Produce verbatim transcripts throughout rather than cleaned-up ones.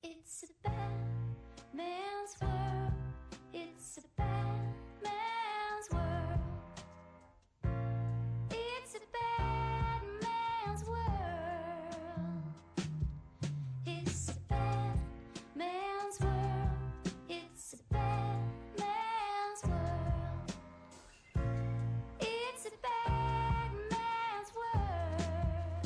It's a bad man's world. It's a bad man's world. It's a bad man's world. It's a bad man's world. It's a bad man's world. It's a bad man's world.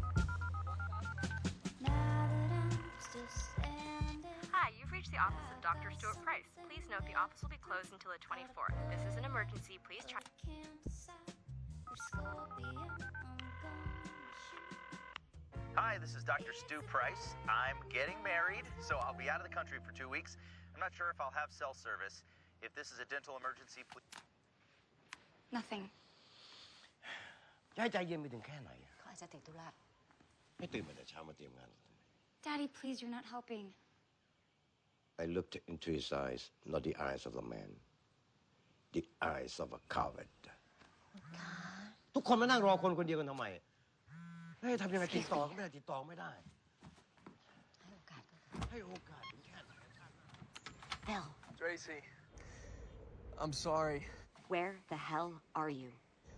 Now that I'm still standing. Hi, you've reached the office of Doctor Stuart Price. Please note the office will be closed until the twenty-fourth. This is an emergency. Please try. I can't decide which scorpion I'm gonna shoot. Hi, this is Doctor Stu Price. I'm getting married, so I'll be out of the country for two weeks. I'm not sure if I'll have cell service. If this is a dental emergency, please. Nothing. จะให้ใจเย็นไปถึงแค่ไหนอะเขาอาจจะติดธุระให้ตื่นมาแต่เช้ามาเตรียมงาน Daddy, please, you're not helping. I looked into his eyes, not the eyes of a man, the eyes of a coward. ทุกคนมานั่งรอคนคนเดียวกันทำไมเฮ้ยทำยังไงติดต่อก็ไม่ได้ติดต่อไม่ได้ให้โอกาสก็ให้โอกาสถึงแค่ไหน Phil, Tracy, I'm sorry. where the hell are you?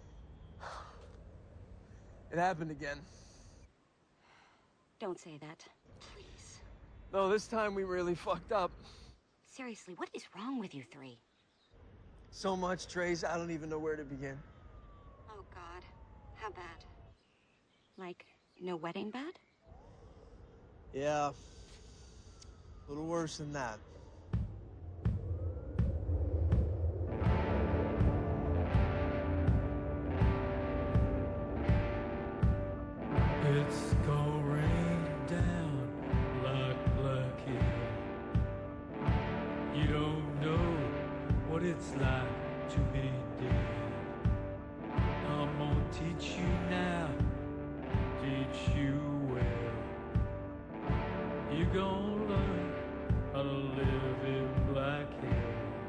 It happened again. Don't say that. Please. No, this time we really fucked up. Seriously, what is wrong with you three? So much, Trace, I don't even know where to begin. Oh, God. How bad? Like, no wedding bad? Yeah. A little worse than that. It's gonna rain down like black hair. You don't know what it's like to be dead. I'm gonna teach you now, teach you well. You're gonna learn how to live in black hair.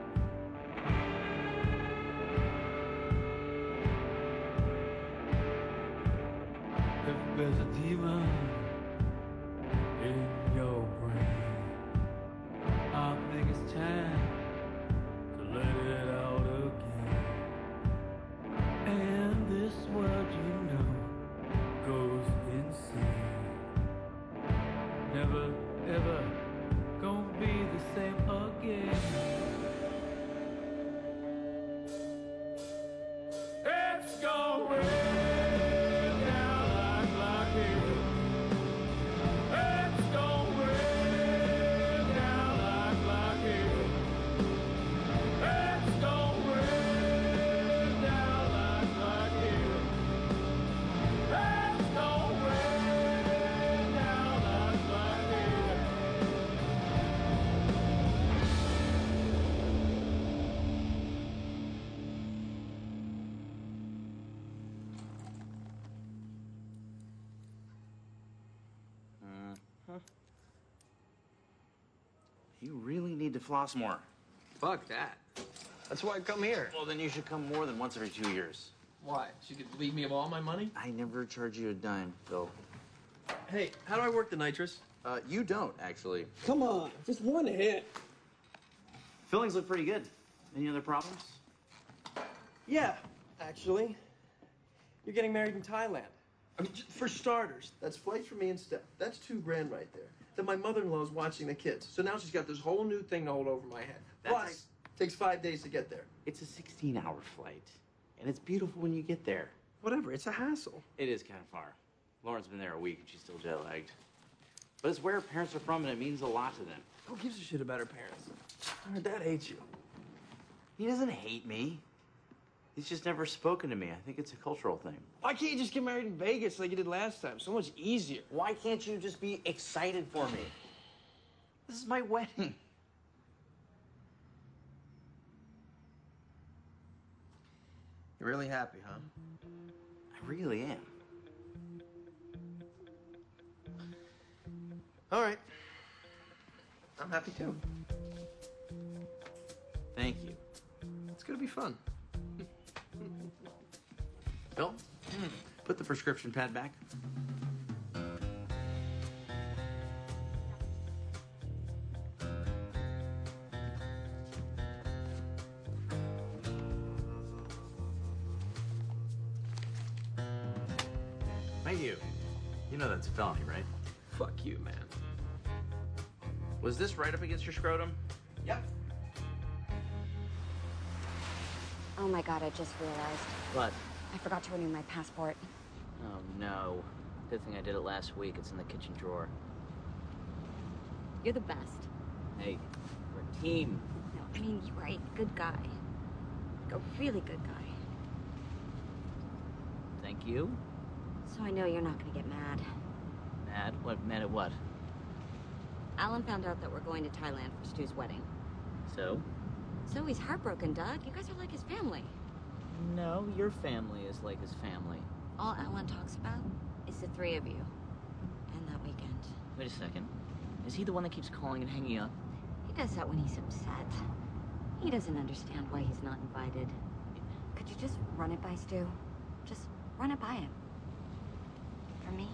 If there's a demon in your brain, I think it's time to let it out again. And this world, you know, goes insane. Never, ever gonna be the same again. It's gonna rain down like black hair. It's gonna rain down like black hair. It's gonna rain down like black hair. It's gonna rain down like black hair. You really need to floss more. Fuck that. That's why I come here. Well, then you should come more than once every two years. Why? So you could leave me of all my money? I never charge you a dime, Phil. Hey, how do I work the nitrous? Uh, you don't, actually. Come on, just one hit. Fillings look pretty good. Any other problems? Yeah, actually. You're getting married in Thailand. I mean, j- for starters, that's flight for me and Steph. That's two grand right there. Then my mother-in-law's watching the kids. So now she's got this whole new thing to hold over my head. That's Plus, ex- takes five days to get there. It's a sixteen-hour flight, and it's beautiful when you get there. Whatever, it's a hassle. It is kind of far. Lauren's been there a week, and she's still jet-lagged. But it's where her parents are from, and it means a lot to them. Who gives a shit about her parents? Her dad hates you. He doesn't hate me. He's just never spoken to me. I think it's a cultural thing. Why can't you just get married in Vegas like you did last time? So much easier. Why can't you just be excited for me? This is my wedding. You're really happy, huh? I really am. All right. I'm happy too. Thank you. It's gonna be fun. Bill, put the prescription pad back. you? You know that's a felony, right? Fuck you, man. Was this right up against your scrotum? Yep. Oh my god, I just realized. What? I forgot to renew my passport. Oh, no. Good thing I did it last week. It's in the kitchen drawer. You're the best. Hey, we're a team. No, I mean, you are a good guy. Like a really good guy. Thank you. So I know you're not gonna get mad. Mad? What? Mad at what? Alan found out that we're going to Thailand for Stu's wedding. So? So he's heartbroken, Doug. You guys are like his family. No, your family is like his family. All Alan talks about is the three of you. And that weekend. Wait a second. Is he the one that keeps calling and hanging up? He does that when he's upset. He doesn't understand why he's not invited. Could you just run it by Stu? Just run it by him. For me?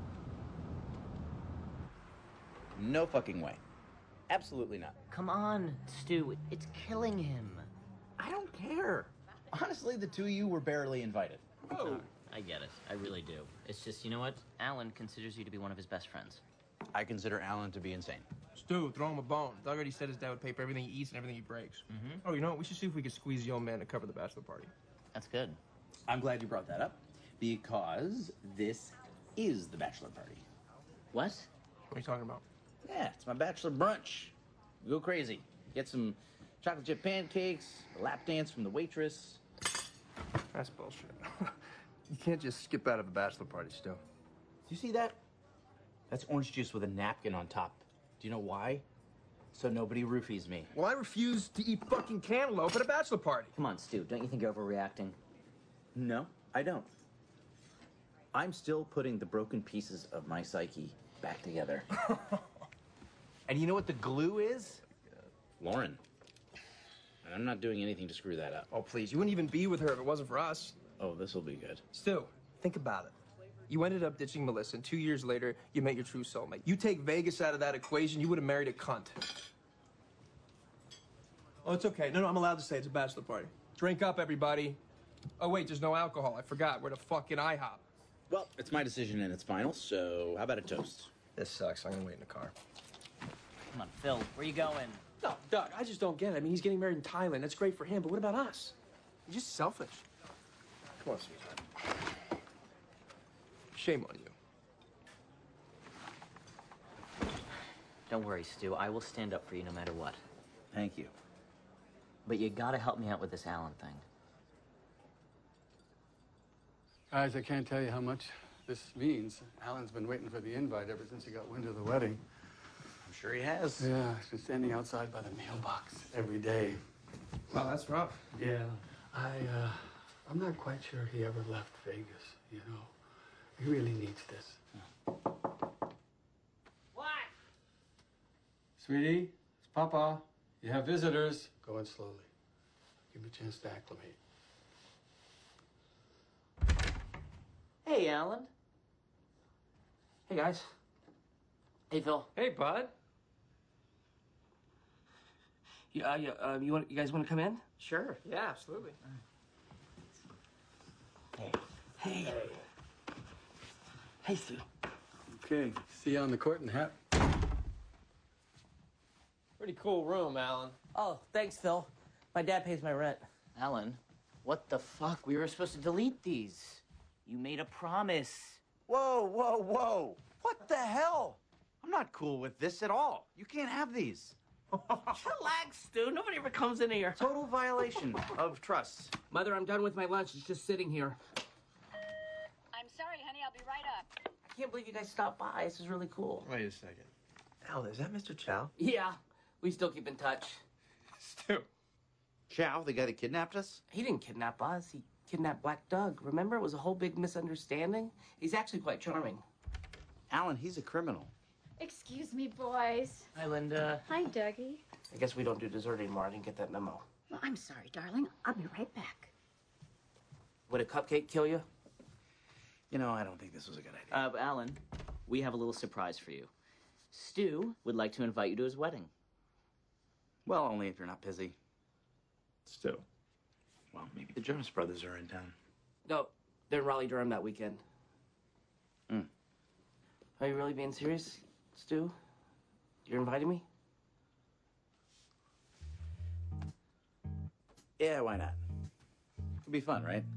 No fucking way. Absolutely not. Come on, Stu. It's killing him. I don't care. Honestly, the two of you were barely invited. Oh. I get it. I really do. It's just, you know what? Alan considers you to be one of his best friends. I consider Alan to be insane. Stu, throw him a bone. Doug already said his dad would pay for everything he eats and everything he breaks. Mm-hmm. Oh, you know what? We should see if we can squeeze the old man to cover the bachelor party. That's good. I'm glad you brought that up, because this is the bachelor party. What? What are you talking about? Yeah, it's my bachelor brunch. We go crazy. Get some chocolate chip pancakes, a lap dance from the waitress. That's bullshit. You can't just skip out of a bachelor party, Stu. Do you see that? That's orange juice with a napkin on top. Do you know why? So nobody roofies me. Well, I refuse to eat fucking cantaloupe at a bachelor party. Come on, Stu. Don't you think you're overreacting? No, I don't. I'm still putting the broken pieces of my psyche back together. And you know what the glue is? Lauren. And I'm not doing anything to screw that up. Oh, please. You wouldn't even be with her if it wasn't for us. Oh, this will be good. Stu, think about it. You ended up ditching Melissa, and two years later, you met your true soulmate. You take Vegas out of that equation, you would have married a cunt. Oh, it's okay. No, no, I'm allowed to say it's a bachelor party. Drink up, everybody. Oh, wait, there's no alcohol. I forgot. We're at a fucking IHOP. Well, it's my decision and it's final, so how about a toast? This sucks. I'm gonna wait in the car. Come on, Phil. Where you going? No, Doug, I just don't get it. I mean, he's getting married in Thailand. That's great for him, but what about us? You're just selfish. Come on, sweetheart. Shame on you. Don't worry, Stu. I will stand up for you no matter what. Thank you. But you gotta help me out with this Alan thing. Guys, I can't tell you how much this means. Alan's been waiting for the invite ever since he got wind of the wedding. I'm sure he has. Yeah, he's been standing outside by the mailbox every day. Wow, that's rough. Yeah. I, uh, I'm not quite sure he ever left Vegas, you know. He really needs this. What? Sweetie, it's Papa. You have visitors. Go in slowly. Give me a chance to acclimate. Hey, Alan. Hey, guys. Hey, Phil. Hey, bud. You, uh, you, uh, you, want, you guys want to come in? Sure. Yeah, absolutely. Hey. Hey. Hey, Stu. Okay, see you on the court and hat. Pretty cool room, Alan. Oh, thanks, Phil. My dad pays my rent. Alan, what the fuck? We were supposed to delete these. You made a promise. Whoa, whoa, whoa. What the hell? I'm not cool with this at all. You can't have these. Relax, Stu. Nobody ever comes in here. Total violation of trust. Mother, I'm done with my lunch. It's just sitting here. I'm sorry, honey. I'll be right up. I can't believe you guys stopped by. This is really cool. Wait a second. Alan, is that Mister Chow? Yeah, we still keep in touch. Stu. Chow, the guy that kidnapped us? He didn't kidnap us. He kidnapped Black Doug. Remember? It was a whole big misunderstanding. He's actually quite charming. Alan, he's a criminal. Excuse me, boys. Hi, Linda. Hi, Dougie. I guess we don't do dessert anymore. I didn't get that memo. Well, I'm sorry, darling. I'll be right back. Would a cupcake kill you? You know, I don't think this was a good idea. Uh, but Alan, we have a little surprise for you. Stu would like to invite you to his wedding. Well, only if you're not busy. Stu. Well, maybe the Jonas Brothers are in town. No, they're in Raleigh, Durham that weekend. Are you really being serious, Stu? You're inviting me? Yeah, why not? It'll be fun, right?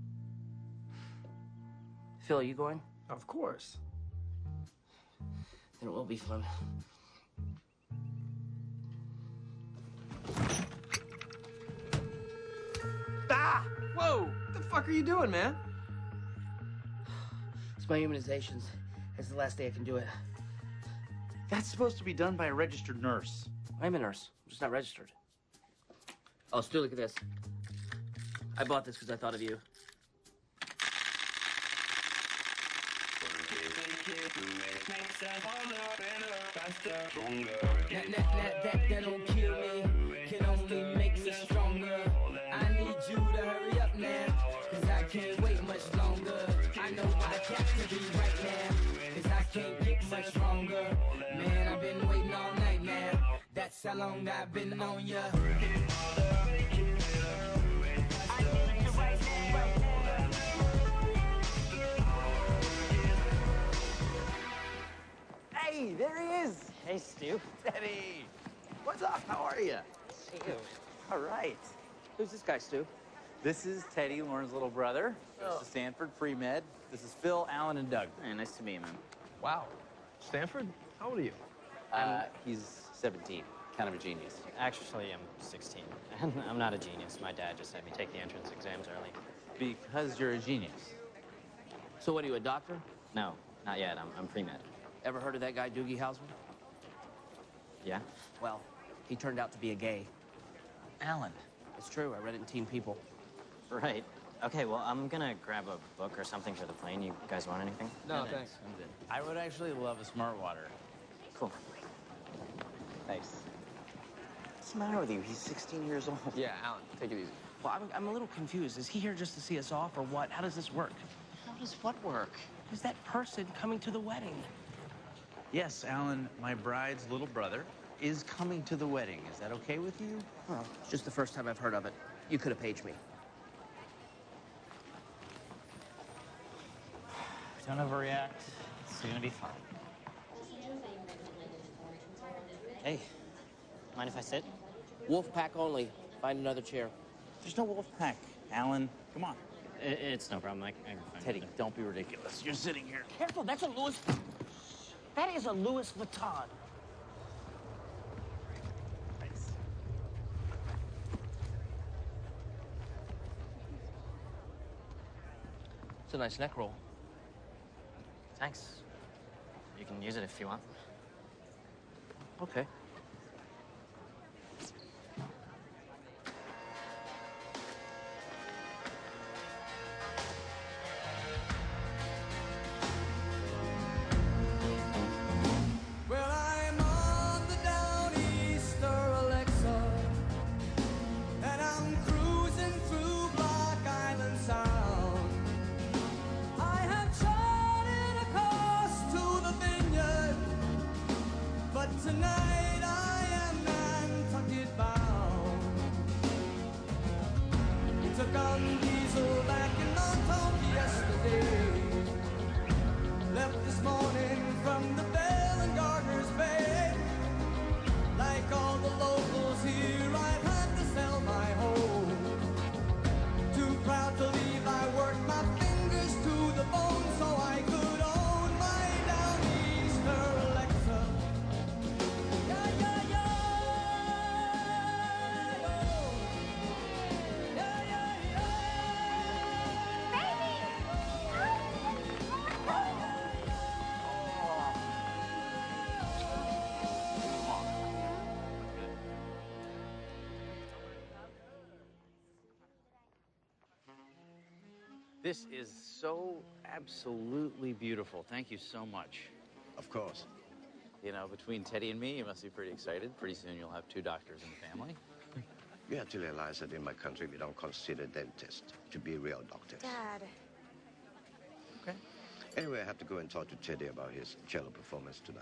Phil, are you going? Of course. Then it will be fun. Ah! Whoa! What the fuck are you doing, man? It's my immunizations. It's the last day I can do it. That's supposed to be done by a registered nurse. I'm a nurse. I'm just not registered. Oh, Stu, look at this. I bought this because I thought of you. That, that, that, that, that don't kill me, can only make me stronger. I need you to hurry up now, cause I can't wait much longer. I know I got to be right now, cause I can't get much stronger. Man, I've been waiting all night now, that's how long I've been on ya. Hey, there he is. Hey, Stu. Teddy. What's up? How are you? See you. All right. Who's this guy, Stu? This is Teddy, Lauren's little brother. Goes to Stanford, pre-med. This is Phil, Alan, and Doug. Hey, nice to meet you, man. Wow. Stanford? How old are you? Uh, he's seventeen. Kind of a genius. Actually, I'm sixteen. I'm not a genius. My dad just had me take the entrance exams early. Because you're a genius. So what are you, a doctor? No, not yet. I'm, I'm pre-med. Ever heard of that guy, Doogie Howser? Yeah? Well, he turned out to be a gay. Alan. It's true. I read it in Teen People. Right. Okay, well, I'm gonna grab a book or something for the plane. You guys want anything? No, thanks. I'm good. I would actually love a smart water. Cool. Thanks. What's the matter with you? He's sixteen years old. Yeah, Alan, take it easy. Well, I'm, I'm a little confused. Is he here just to see us off, or what? How does this work? How does what work? Is that person coming to the wedding? Yes, Alan, my bride's little brother, is coming to the wedding. Is that okay with you? Well, it's just the first time I've heard of it. You could have paged me. Don't overreact. It's gonna be fine. Hey, mind if I sit? Wolf pack only. Find another chair. There's no wolf pack, Alan. Come on. I, it's no problem. I, I can find Teddy, it. don't be ridiculous. You're sitting here. Careful, that's a Louis... That is a Louis Vuitton. Thanks. It's a nice neck roll. Thanks. You can use it if you want. Okay. Well, I'm on the Downeaster Alexa, and I'm cruising through Block Island Sound. I have charted a course to the vineyard, but tonight I am Nantucket bound. Took on diesel back in Montauk yesterday. Left this morning from the Bell and Gardner's Bay. Like all the locals here, I had to sell my home. Too proud to leave, I worked my fingers to the bone so I could own my Downeaster Alexa. Yeah, yeah, yeah, oh. Yeah, yeah, yeah. This is so absolutely beautiful. Thank you so much. Of course. You know, between Teddy and me, you must be pretty excited. Pretty soon you'll have two doctors in the family. You have to realize that in my country, we don't consider dentists to be real doctors. Dad. Okay. Anyway, I have to go and talk to Teddy about his cello performance tonight.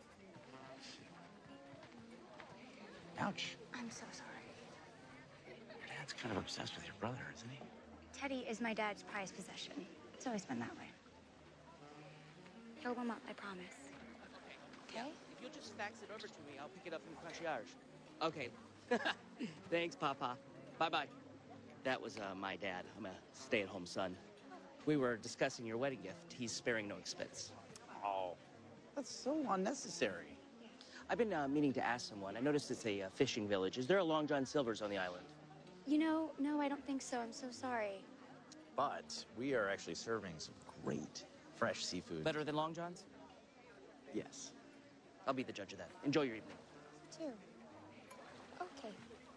Ouch. I'm so sorry. Your dad's kind of obsessed with your brother, isn't he? Teddy is my dad's prized possession. It's always been that way. He'll warm up, I promise. Okay? If you'll just fax it over to me, I'll pick it up from concierge. Okay. Thanks, Papa. Bye-bye. That was uh, my dad. I'm a stay-at-home son. We were discussing your wedding gift. He's sparing no expense. Oh, that's so unnecessary. I've been uh, meaning to ask someone. I noticed it's a uh, fishing village. Is there a Long John Silver's on the island? You know, no, I don't think so. I'm so sorry. But we are actually serving some great fresh seafood. Better than Long John's? Yes. I'll be the judge of that. Enjoy your evening. Too. Okay.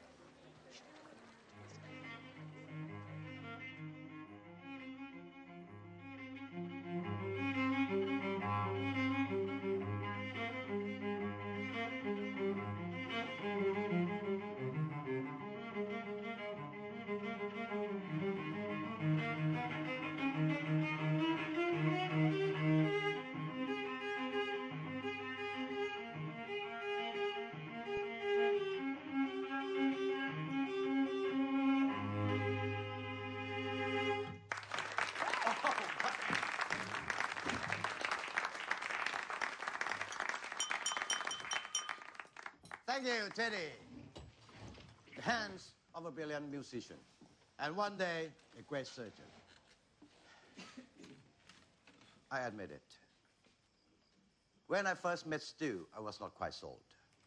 Thank you, Teddy. The hands of a brilliant musician, and one day, a great surgeon. I admit it. When I first met Stu, I was not quite sold.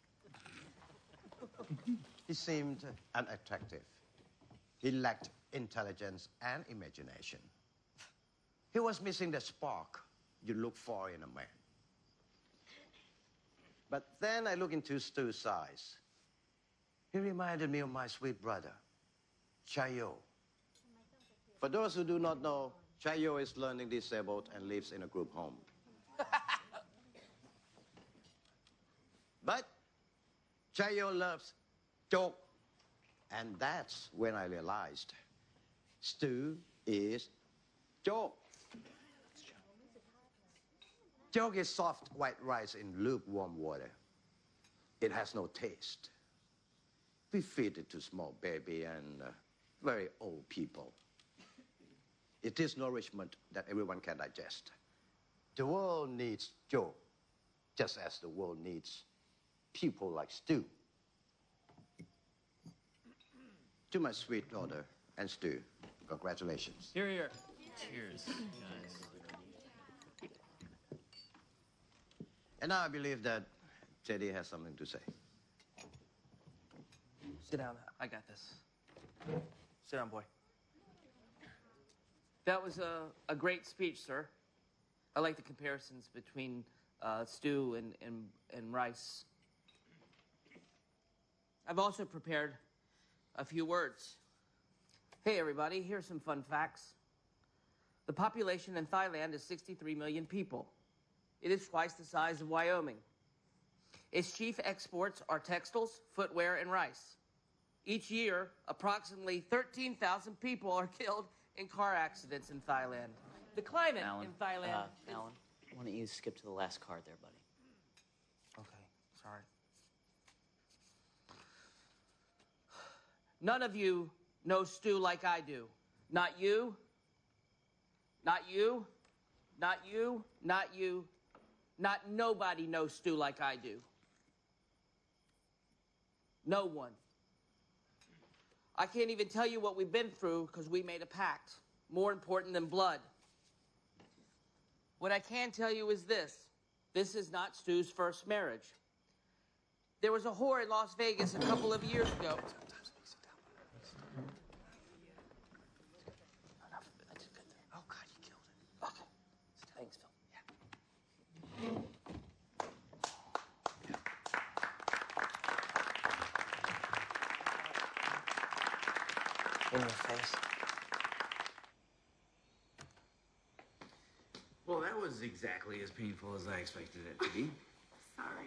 He seemed unattractive. He lacked intelligence and imagination. He was missing the spark you look for in a man. But then I looked into Stu's eyes. He reminded me of my sweet brother, Chayo. For those who do not know, Chayo is learning disabled and lives in a group home. But Chayo loves joke. And that's when I realized Stu is joke. Joke is soft white rice in lukewarm water. It has no taste. We feed it to small baby and uh, very old people. It is nourishment that everyone can digest. The world needs joke, just as the world needs people like Stu. To my sweet daughter and Stu, congratulations. Here, here. Cheers, guys. And now I believe that Teddy has something to say. Sit down. I got this. Sit down, boy. That was a, a great speech, sir. I like the comparisons between uh, stew and, and, and rice. I've also prepared a few words. Hey, everybody, here's some fun facts. The population in Thailand is sixty-three million people. It is twice the size of Wyoming. Its chief exports are textiles, footwear, and rice. Each year, approximately thirteen thousand people are killed in car accidents in Thailand. The climate Alan, in Thailand... Uh, is... Alan, why don't you skip to the last card there, buddy? Okay, sorry. None of you know Stu like I do. Not you, not you, not you, not you, not nobody knows Stu like I do. No one. I can't even tell you what we've been through because we made a pact, more important than blood. What I can tell you is this. This is not Stu's first marriage. There was a whore in Las Vegas a couple of years ago. Oh, God, you killed it. Okay. Thanks, Phil. Yeah. In your face. Well, that was exactly as painful as I expected it to be. Sorry.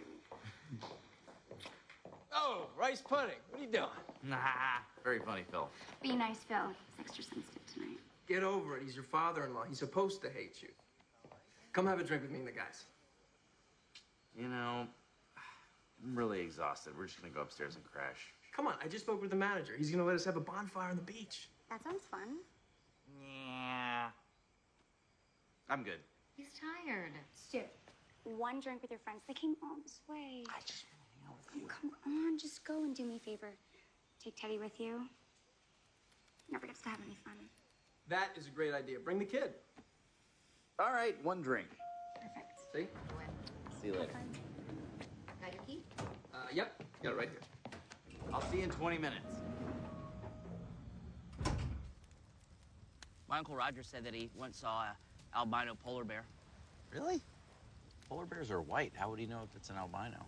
Oh, rice pudding. What are you doing? Nah, very funny, Phil. Be nice, Phil. He's extra sensitive tonight. Get over it. He's your father-in-law. He's supposed to hate you. Come have a drink with me and the guys. You know, I'm really exhausted. We're just gonna go upstairs and crash. Come on, I just spoke with the manager. He's gonna let us have a bonfire on the beach. That sounds fun. Yeah. I'm good. He's tired. Stu, one drink with your friends. They came all this way. I just want to hang out with you. Come on, just go and do me a favor. Take Teddy with you. Never gets to have any fun. That is a great idea. Bring the kid. All right, one drink. Perfect. See? See you later. Got your key? Uh, yep. Got it right here. I'll see you in twenty minutes. My Uncle Roger said that he once saw a albino polar bear. Really? Polar bears are white. How would he know if it's an albino?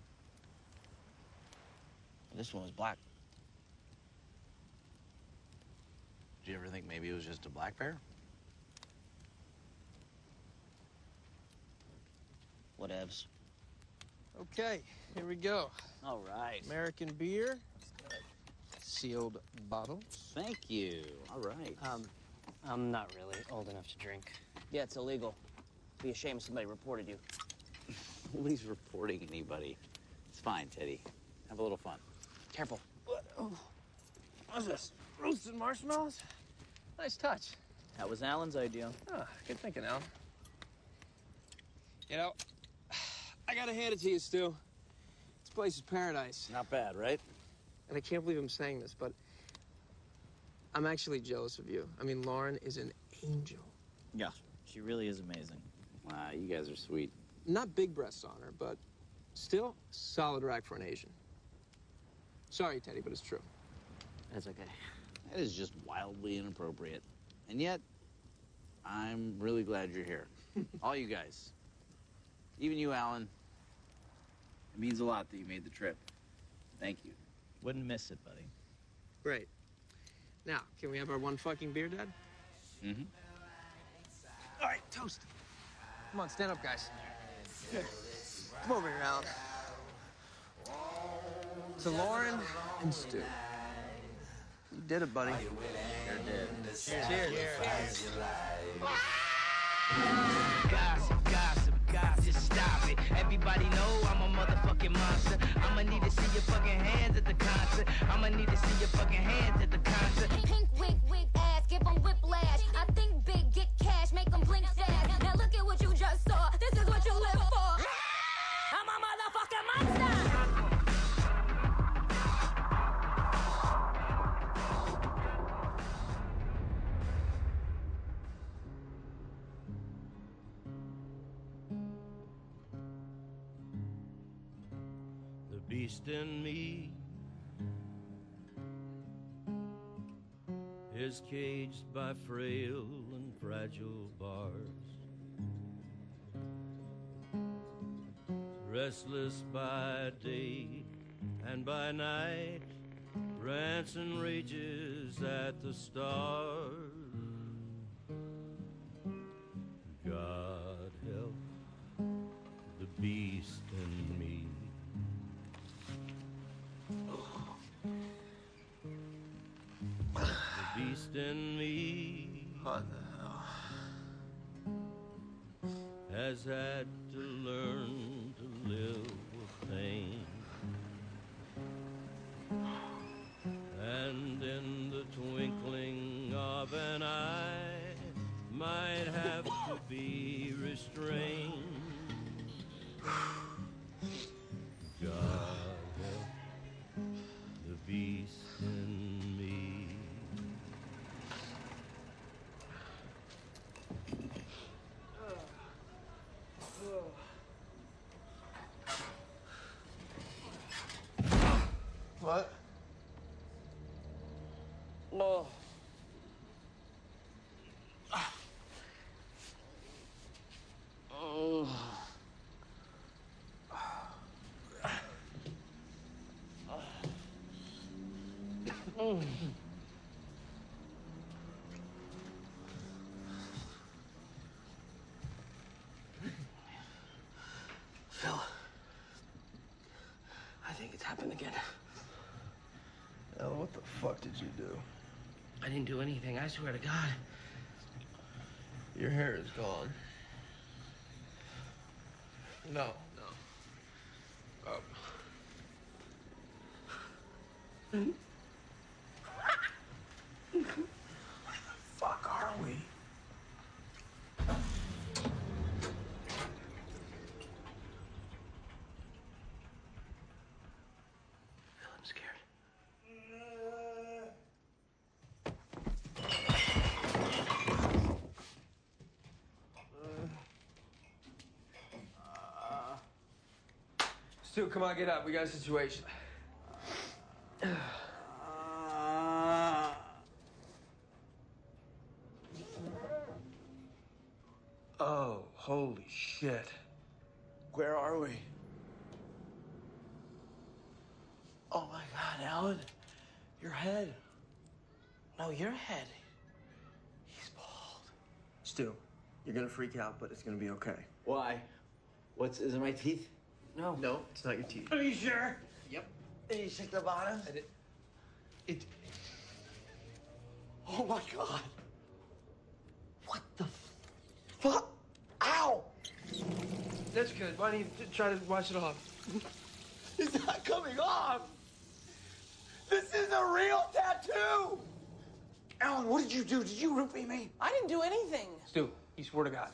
This one was black. Did you ever think maybe it was just a black bear? Whatevs. Okay, here we go. All right. American beer. Sealed bottles. Thank you. All right. Um, I'm not really old enough to drink. Yeah, it's illegal. Be a shame if somebody reported you. Nobody's reporting anybody. It's fine, Teddy. Have a little fun. Careful. What? Oh. What's this? Roasted marshmallows? Nice touch. That was Alan's idea. Ah, good thinking, Alan. You know, I gotta hand it to you, Stu. This place is paradise. Not bad, right? And I can't believe I'm saying this, but I'm actually jealous of you. I mean, Lauren is an angel. Yeah, she really is amazing. Wow, you guys are sweet. Not big breasts on her, but still solid rack for an Asian. Sorry, Teddy, but it's true. That's okay. That is just wildly inappropriate. And yet, I'm really glad you're here. All you guys. Even you, Alan. It means a lot that you made the trip. Thank you. Wouldn't miss it, buddy. Great. Now, can we have our one fucking beer, Dad? Mm-hmm. All right, toast. Come on, stand up, guys. Here. Come over here, Alan. To Lauren and Stu. You did it, buddy. Sure did. Cheers. Cheers. Gossip, gossip, gossip, just stop it. Everybody know I'm a motherfucking monster. I'ma need to see your fucking hands at the concert. I'ma need to see your fucking hands at the concert. Pink wink, wink ass, give them whiplash. I think big, get cash, make them blink fast. Now look at what you just saw. This is what you live for. I'm a motherfucking monster. The beast in me is caged by frail and fragile bars, restless by day and by night, rants and rages at the stars. God help the beast in me. The beast in me What the hell? has had to learn to live with pain. And in the twinkling of an eye might have to be restrained. God help the beast in me. What? Oh. Oh. Oh. Phil, I think it's happened again. Ella, what the fuck did you do? I didn't do anything, I swear to God. Your hair is gone. No, no. Um. Where the fuck are we? Stu, come on, get up. We got a situation. Uh, Oh, holy shit. where are we? Oh my God, Alan. Your head. No, your head. He's bald. Stu, you're gonna freak out, but it's gonna be okay. Why? What's, is it my teeth? No. No, it's not your teeth. Are you sure? Yep. Did you check the bottom? I did. It. Oh my God. What the fuck? Ow! That's good. Why don't you t- try to wash it off? It's not coming off. This is a real tattoo. Alan, what did you do? Did you roofie me? I didn't do anything. Stu, you swear to God.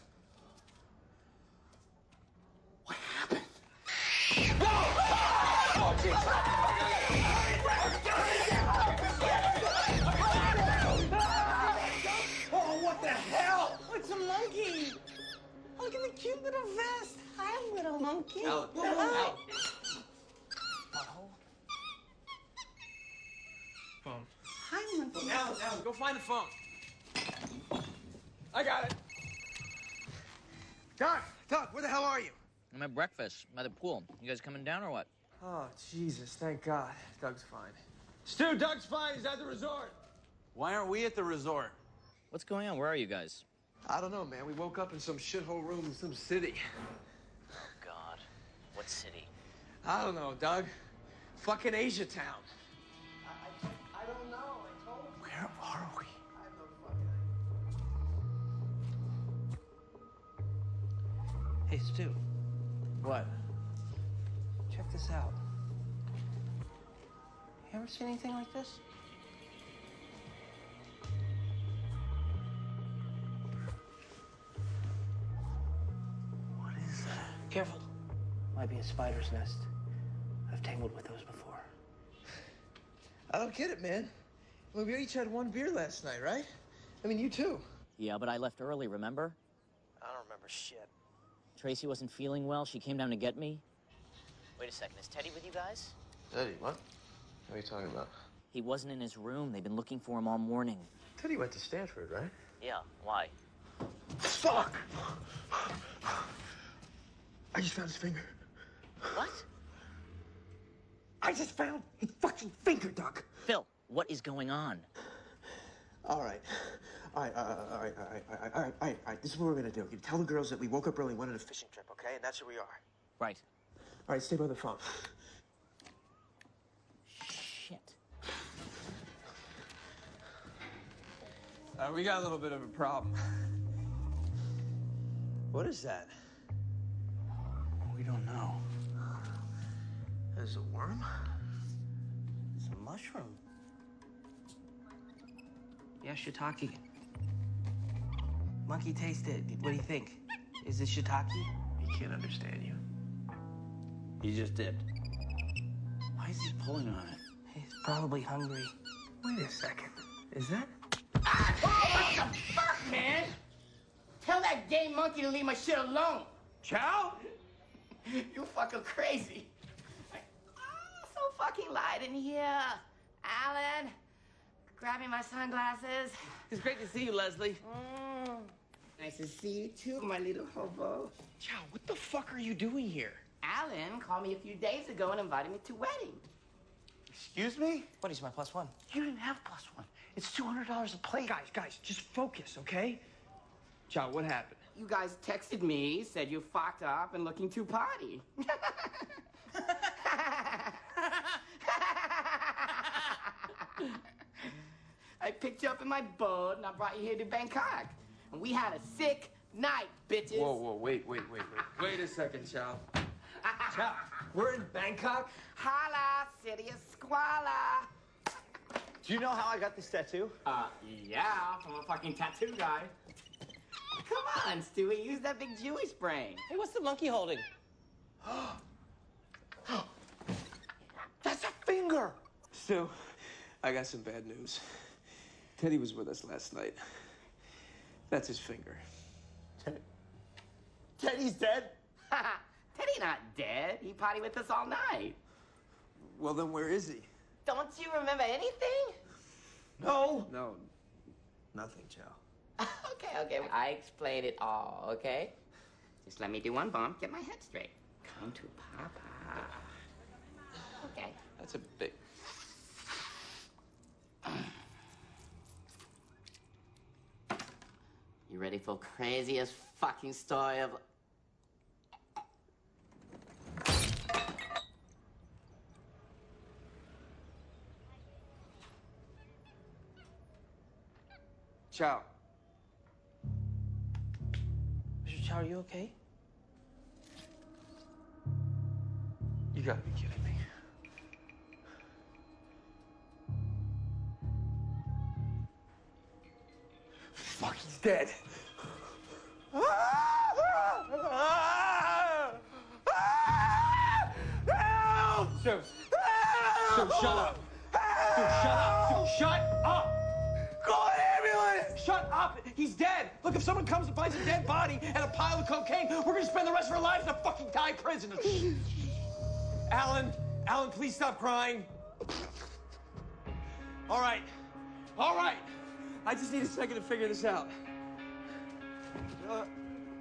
Oh, oh, what the hell? It's a monkey. Look at the cute little vest. Hi, little monkey. Alan, Hi. Alan. Phone. Hi, monkey. Alan, Alan, go find the phone. I got it. Doc, Doc, where the hell are you? I'm at breakfast by the pool. You guys coming down or what? Oh, Jesus, thank God. Doug's fine. Stu, Doug's fine. He's at the resort. Why aren't we at the resort? What's going on? Where are you guys? I don't know, man. We woke up in some shithole room in some city. God. What city? I don't know, Doug. Fucking Asia Town. I, I, I don't know. I told you. Where are we? I have no fucking idea. Hey, Stu. What? Check this out. You ever seen anything like this? What is that? Careful. Might be a spider's nest. I've tangled with those before. I don't get it, man. Well, we each had one beer last night, right? I mean, you too. Yeah, but I left early, remember? I don't remember shit. Tracy wasn't feeling well. She came down to get me. Wait a second. Is Teddy with you guys? Teddy, what? What are you talking about? He wasn't in his room. They've been looking for him all morning. Teddy went to Stanford, right? Yeah, why? Fuck! I just found his finger. What? I just found his fucking finger, Doc. Phil, what is going on? All right. All right, uh, all right, all right, all right, all right, all right, all right. This is what we're gonna do. You tell the girls that we woke up early and went on a fishing trip, okay? And that's where we are. Right. All right, stay by the phone. Shit. Uh, we got a little bit of a problem. What is that? We don't know. Is it a worm? It's a mushroom. Yeah, shiitake. Monkey, taste it. What do you think? Is it shiitake? He can't understand you. He just dipped. Why is he pulling on it? He's probably hungry. Wait a second. Is that? What the fuck, man? Tell that gay monkey to leave my shit alone. Chow? You fucking crazy. Oh, so fucking light in here. Alan, grab me my sunglasses. It's great to see you, Leslie. Mm. Nice to see you too, my little hobo. Chow, what the fuck are you doing here? Alan called me a few days ago and invited me to wedding. Excuse me? What, he's my plus one? You didn't have plus one. It's two hundred dollars a plate. Guys, guys, just focus, okay? Chow, what happened? You guys texted me, said you fucked up and looking too potty. I picked you up in my boat and I brought you here to Bangkok. And we had a sick night, bitches. Whoa, whoa, wait, wait, wait, wait. Wait a second, Chow. Chow, we're in Bangkok? Holla, city of squalor. Do you know how I got this tattoo? Uh, yeah, from a fucking tattoo guy. Come on, Stewie, use that big Jewish brain. Hey, what's the monkey holding? That's a finger! Stu, I got some bad news. Teddy was with us last night. That's his finger. Teddy's dead? Teddy not dead. He partied with us all night. Well, then where is he? Don't you remember anything? No. No. Nothing, Chow. Okay, okay. I explained it all, okay? Just let me do one bump, get my head straight. Come to Papa. Okay. That's a big... You ready for craziest fucking story of... Chow. Mister Chow, are you okay? You gotta be kidding me. Fuck, he's dead. Help! Stu. Stu, shut up. Stu, shut up. Stu, shut up. Call an ambulance! Shut up. He's dead. Look, if someone comes and finds a dead body and a pile of cocaine, we're gonna spend the rest of our lives in a fucking die prison. Alan, Alan, please stop crying. All right. All right. I just need a second to figure this out. Uh, uh,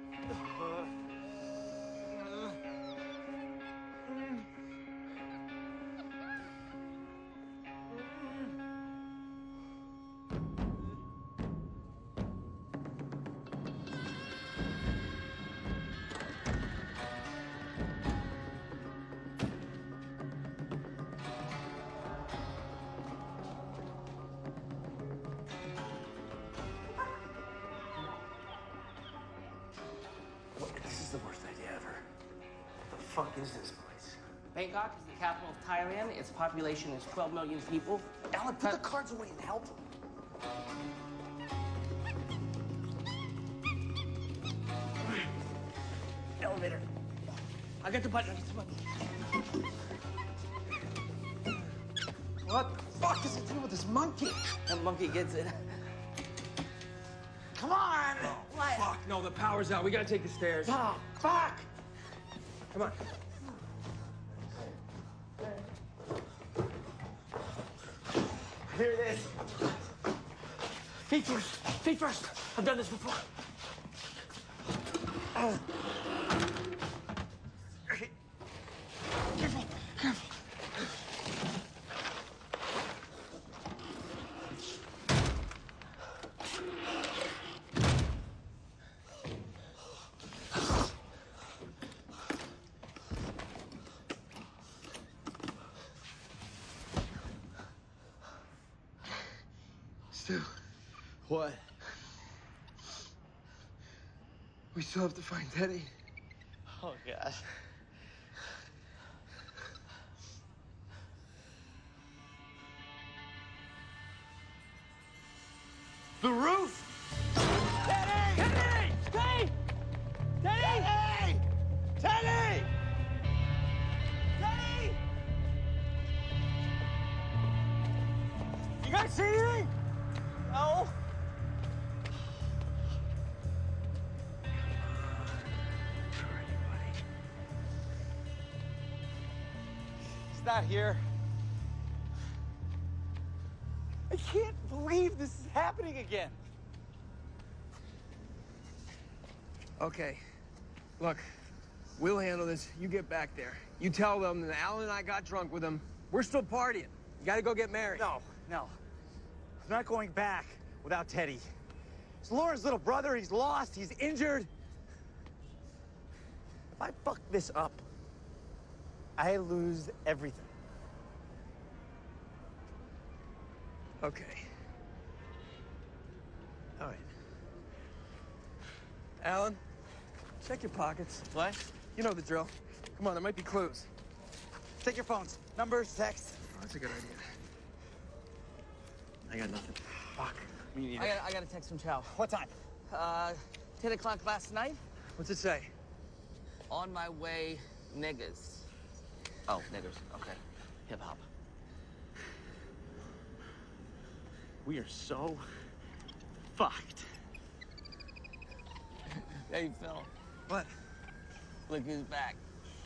This is the worst idea ever. What the fuck is this place? Bangkok is the capital of Thailand. Its population is twelve million people. Alan, put the cards away and help him. Elevator. I got the button. I got the button. What the fuck is it doing with this monkey? That monkey gets it. Come on! Oh, fuck. No, the power's out. We gotta take the stairs. Oh, fuck! Come on. Here it is. Feet first. Feet first. I've done this before. Oh. Careful. Careful. Stu. What? We still have to find Teddy. Oh, gosh. The roof! Teddy! Teddy! Teddy! Teddy! Teddy! Teddy! You guys see anything? No. He's not here. I can't believe this is happening again. Okay. Look, we'll handle this. You get back there. You tell them that Alan and I got drunk with them. We're still partying. You gotta go get married. No, no. I'm not going back without Teddy. It's Lauren's little brother. He's lost. He's injured. If I fuck this up, I lose everything. Okay. All right. Alan, check your pockets. What? You know the drill. Come on, there might be clues. Take your phones. Numbers, text. Oh, that's a good idea. I got nothing. Fuck. Me neither. I got, I got a text from Chow. What time? Uh, ten o'clock last night. What's it say? On my way, niggas. Oh, niggers. Okay. Hip hop. We are so fucked. Hey, Phil. What? Look who's back.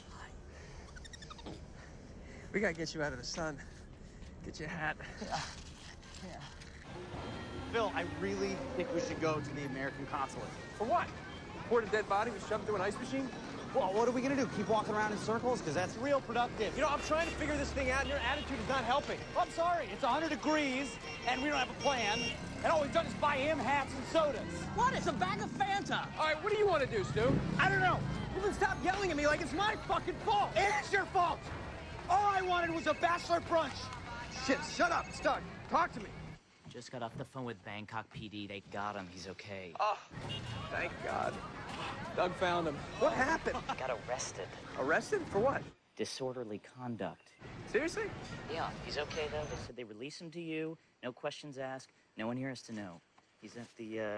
We gotta get you out of the sun. Get your hat. Yeah. Yeah. Phil, I really think we should go to the American consulate. For what? Report a dead body we shoved into an ice machine? Well, what are we gonna do? Keep walking around in circles? Because that's real productive. You know, I'm trying to figure this thing out, and your attitude is not helping. I'm sorry. It's one hundred degrees, and we don't have a plan. And all we've done is buy him hats and sodas. What? It's a bag of Fanta. All right, what do you want to do, Stu? I don't know. Well, then stop yelling at me like it's my fucking fault. It is your fault. All I wanted was a bachelor brunch. Shit, shut up. Doug, talk to me. Just got off the phone with Bangkok P D. They got him. He's okay. Oh, thank God. Doug found him. What happened? Got arrested. Arrested? For what? Disorderly conduct. Seriously? Yeah, he's okay, though. They said they release him to you. No questions asked. No one here has to know. He's at the, uh...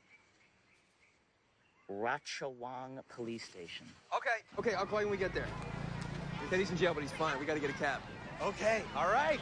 Ratchawang police station. Okay. Okay, I'll call you when we get there. Teddy's in jail, but he's fine. We gotta get a cab. Okay, all right.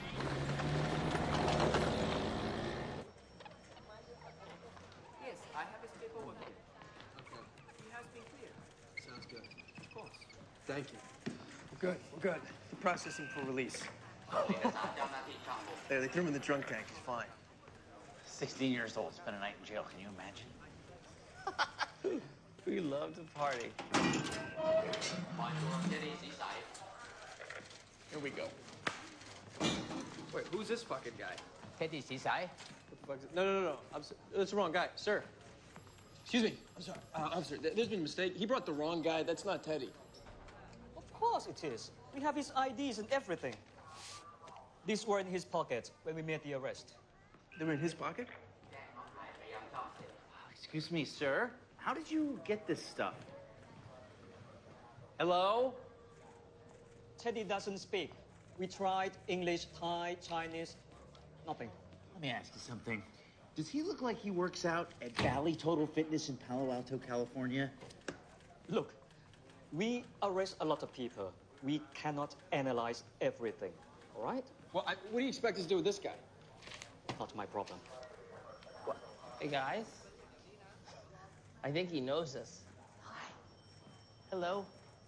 Yes, I have his paperwork here. Okay. He has been cleared. Sounds good. Of course. Thank you. We're good. We're good. The processing for release. There, they threw him in the drunk tank. He's fine. sixteen years old, spent a night in jail. Can you imagine? We love to party. Here we go. Wait, who's this fucking guy? Teddy Sisai. What the fuck is it? No, no, no, no. I'm so, that's the wrong guy. Sir. Excuse me. I'm sorry. Uh, officer, th there's been a mistake. He brought the wrong guy. That's not Teddy. Of course it is. We have his I Ds and everything. These were in his pocket when we made the arrest. They were in his pocket? Excuse me, sir. How did you get this stuff? Hello? Teddy doesn't speak. We tried English, Thai, Chinese, nothing. Let me ask you something. Does he look like he works out at Valley Total Fitness in Palo Alto, California? Look, we arrest a lot of people. We cannot analyze everything, all right? Well, I, what do you expect us to do with this guy? Not my problem. What? Hey, guys. I think he knows us. Hi. Hello.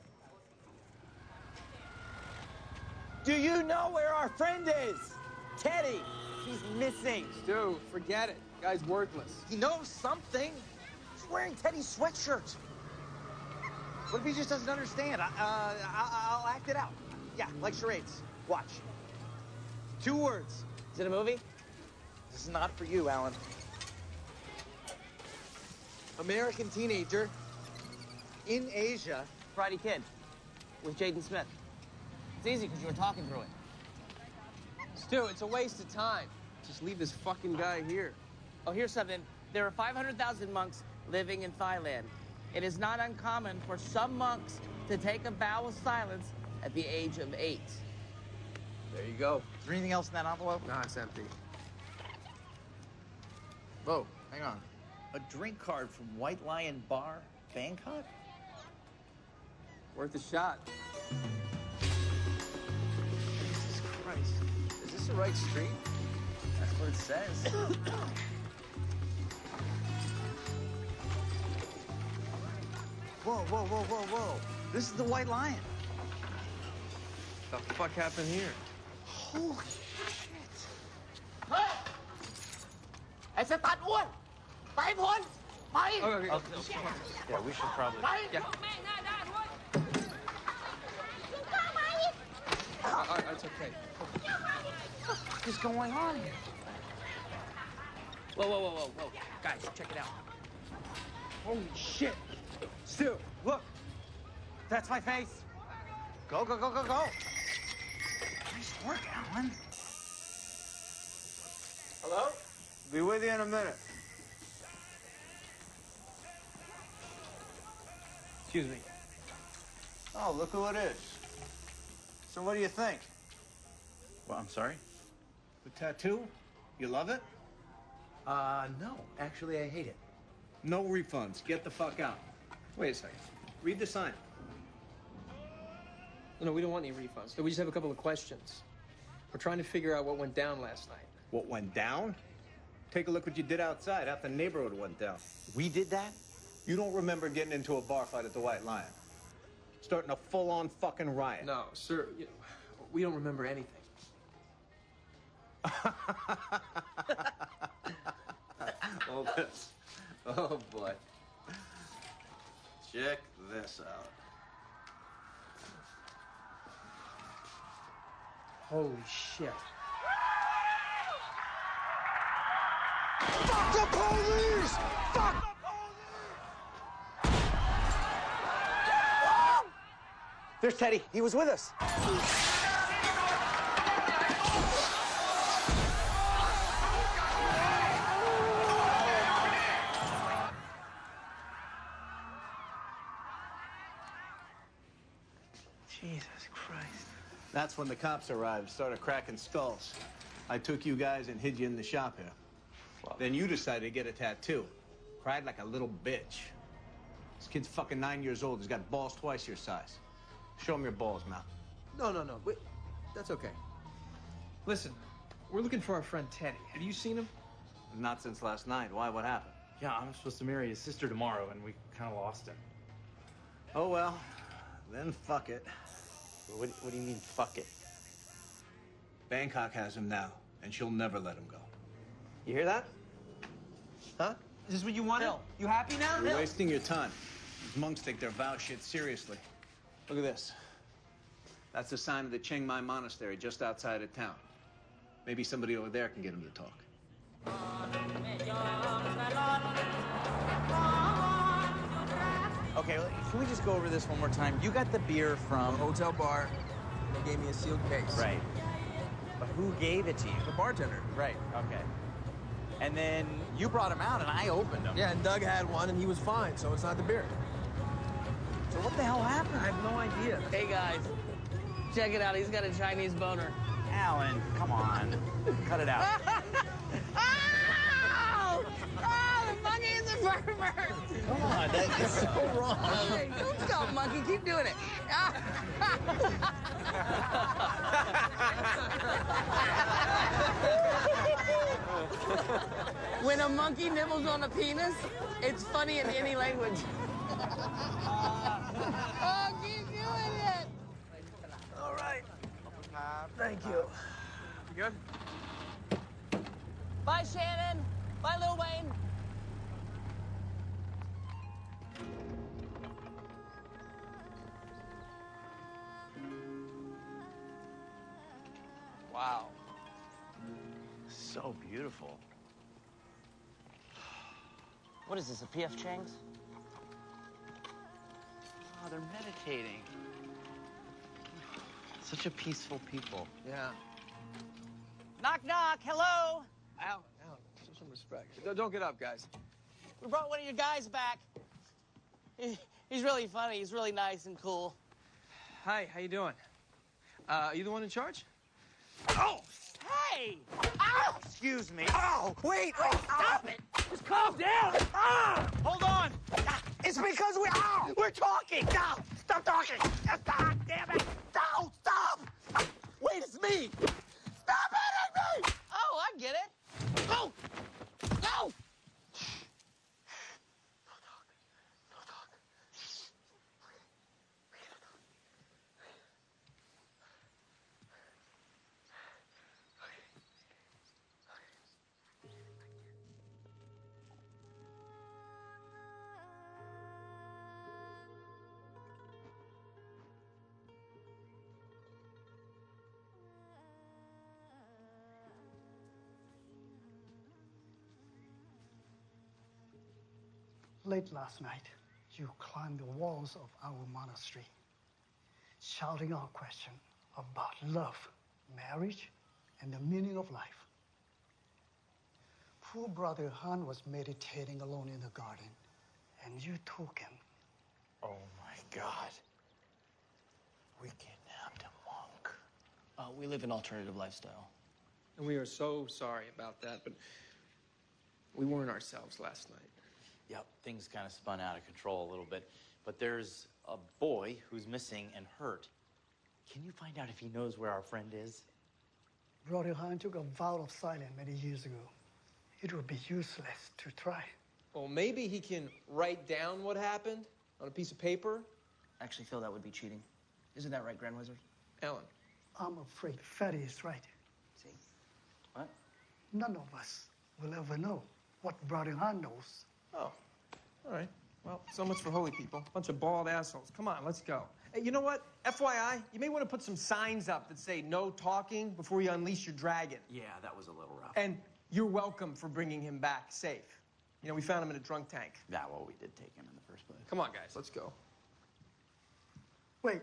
Do you know where our friend is? Teddy. He's missing. Stu, forget it. Guy's worthless. He knows something. He's wearing Teddy's sweatshirt. What if he just doesn't understand? I, uh, I, I'll act it out. Yeah, like charades. Watch. Two words. Is it a movie? This is not for you, Alan. American teenager in Asia. Friday Kid with Jaden Smith. It's easy because you were talking through it. Stu, it's a waste of time. Just leave this fucking guy here. Oh, here's something. There are five hundred thousand monks living in Thailand. It is not uncommon for some monks to take a vow of silence at the age of eight. There you go. Is there anything else in that envelope? No, it's empty. Whoa, hang on. A drink card from White Lion Bar, Bangkok? Worth a shot. Jesus Christ. Is this the right street? That's what it says. Whoa, whoa, whoa, whoa, whoa. This is the White Lion. What the fuck happened here? Holy shit. Hey! ไอ้สตัดอ้วนไปพ้นไป Okay, okay. Yeah, we should probably... ไป Yeah. แม่งหน้าด้านเว้ย Uh, uh, it's okay. What is going on here? Whoa, whoa, whoa, whoa, whoa. Guys, check it out. Holy shit. Stu, look. That's my face. Go, go, go, go, go. Nice work, Alan. Hello? Be with you in a minute. Excuse me. Oh, look who it is. So what do you think? Well, I'm sorry? The tattoo? You love it? Uh, no. Actually, I hate it. No refunds. Get the fuck out. Wait a second. Read the sign. No, we don't want any refunds. We just have a couple of questions. We're trying to figure out what went down last night. What went down? Take a look what you did outside. Half the neighborhood went down. We did that? You don't remember getting into a bar fight at the White Lion? Starting a full-on fucking riot. No, sir. You know, We don't remember anything. Oh, this. Oh, boy. Check this out. Holy shit. Fuck the police! Fuck the There's Teddy. He was with us. Jesus Christ. That's when the cops arrived, started cracking skulls. I took you guys and hid you in the shop here. Then you decided to get a tattoo. Cried like a little bitch. This kid's fucking nine years old. He's got balls twice your size. Show him your balls, Mal. No, no, no. Wait. That's okay. Listen, we're looking for our friend Teddy. Have you seen him? Not since last night. Why? What happened? Yeah, I'm supposed to marry his sister tomorrow, and we kind of lost him. Oh, well. Then fuck it. What, what do you mean, fuck it? Bangkok has him now, and she'll never let him go. You hear that? Huh? Is this what you wanted? Bill. You happy now? You're wasting your time. These monks take their vow shit seriously. Look at this. That's the sign of the Chiang Mai Monastery just outside of town. Maybe somebody over there can get him to talk. Okay, can we just go over this one more time? You got the beer from... Hotel bar. They gave me a sealed case. Right. But who gave it to you? The bartender. Right, okay. And then you brought him out and I opened him. Yeah, and Doug had one and he was fine, so it's not the beer. So what the hell happened? I have no idea. Hey guys, check it out. He's got a Chinese boner. Alan, come on. Cut it out. Oh! Oh, the monkey is a pervert! Come on, that is so wrong. Hey, don't stop, monkey. Keep doing it. When a monkey nibbles on a penis, it's funny in any language. Oh, keep doing it! All right. Thank you. You good? Bye, Shannon. Bye, Lil Wayne. Wow. So beautiful. What is this, a P F Chang's? Oh, they're meditating. Such a peaceful people. Yeah. Knock, knock. Hello. Alan, Alan, show some respect. Don't, don't get up, guys. We brought one of your guys back. He, he's really funny. He's really nice and cool. Hi, how you doing? Uh, are you the one in charge? Oh! Hey! Ow! Excuse me. Oh, wait, wait. Stop it! Just calm down! Ah! Hold on. It's because we, oh, we're talking. No, stop talking. Stop, damn it. No, stop. Wait, it's me. Stop hitting me. Oh, I get it. Go. Go. Late last night, you climbed the walls of our monastery, shouting out questions about love, marriage, and the meaning of life. Poor brother Han was meditating alone in the garden, and you took him. Oh my God. We kidnapped a monk. Uh, we live an alternative lifestyle. And we are so sorry about that, but we weren't ourselves last night. Yep, things kind of spun out of control a little bit. But there's a boy who's missing and hurt. Can you find out if he knows where our friend is? Brother Han took a vow of silence many years ago. It would be useless to try. Well, maybe he can write down what happened on a piece of paper. Actually, Phil, that would be cheating. Isn't that right, Grand Wizard? Alan, I'm afraid Fatty is right. See? What? None of us will ever know what Brother Han knows. Oh, all right. Well, so much for holy people. Bunch of bald assholes. Come on, let's go. Hey, you know what? F Y I, you may want to put some signs up that say no talking before you unleash your dragon. Yeah, that was a little rough. And you're welcome for bringing him back safe. You know, we found him in a drunk tank. Yeah, well, we did take him in the first place. Come on, guys, let's go. Wait.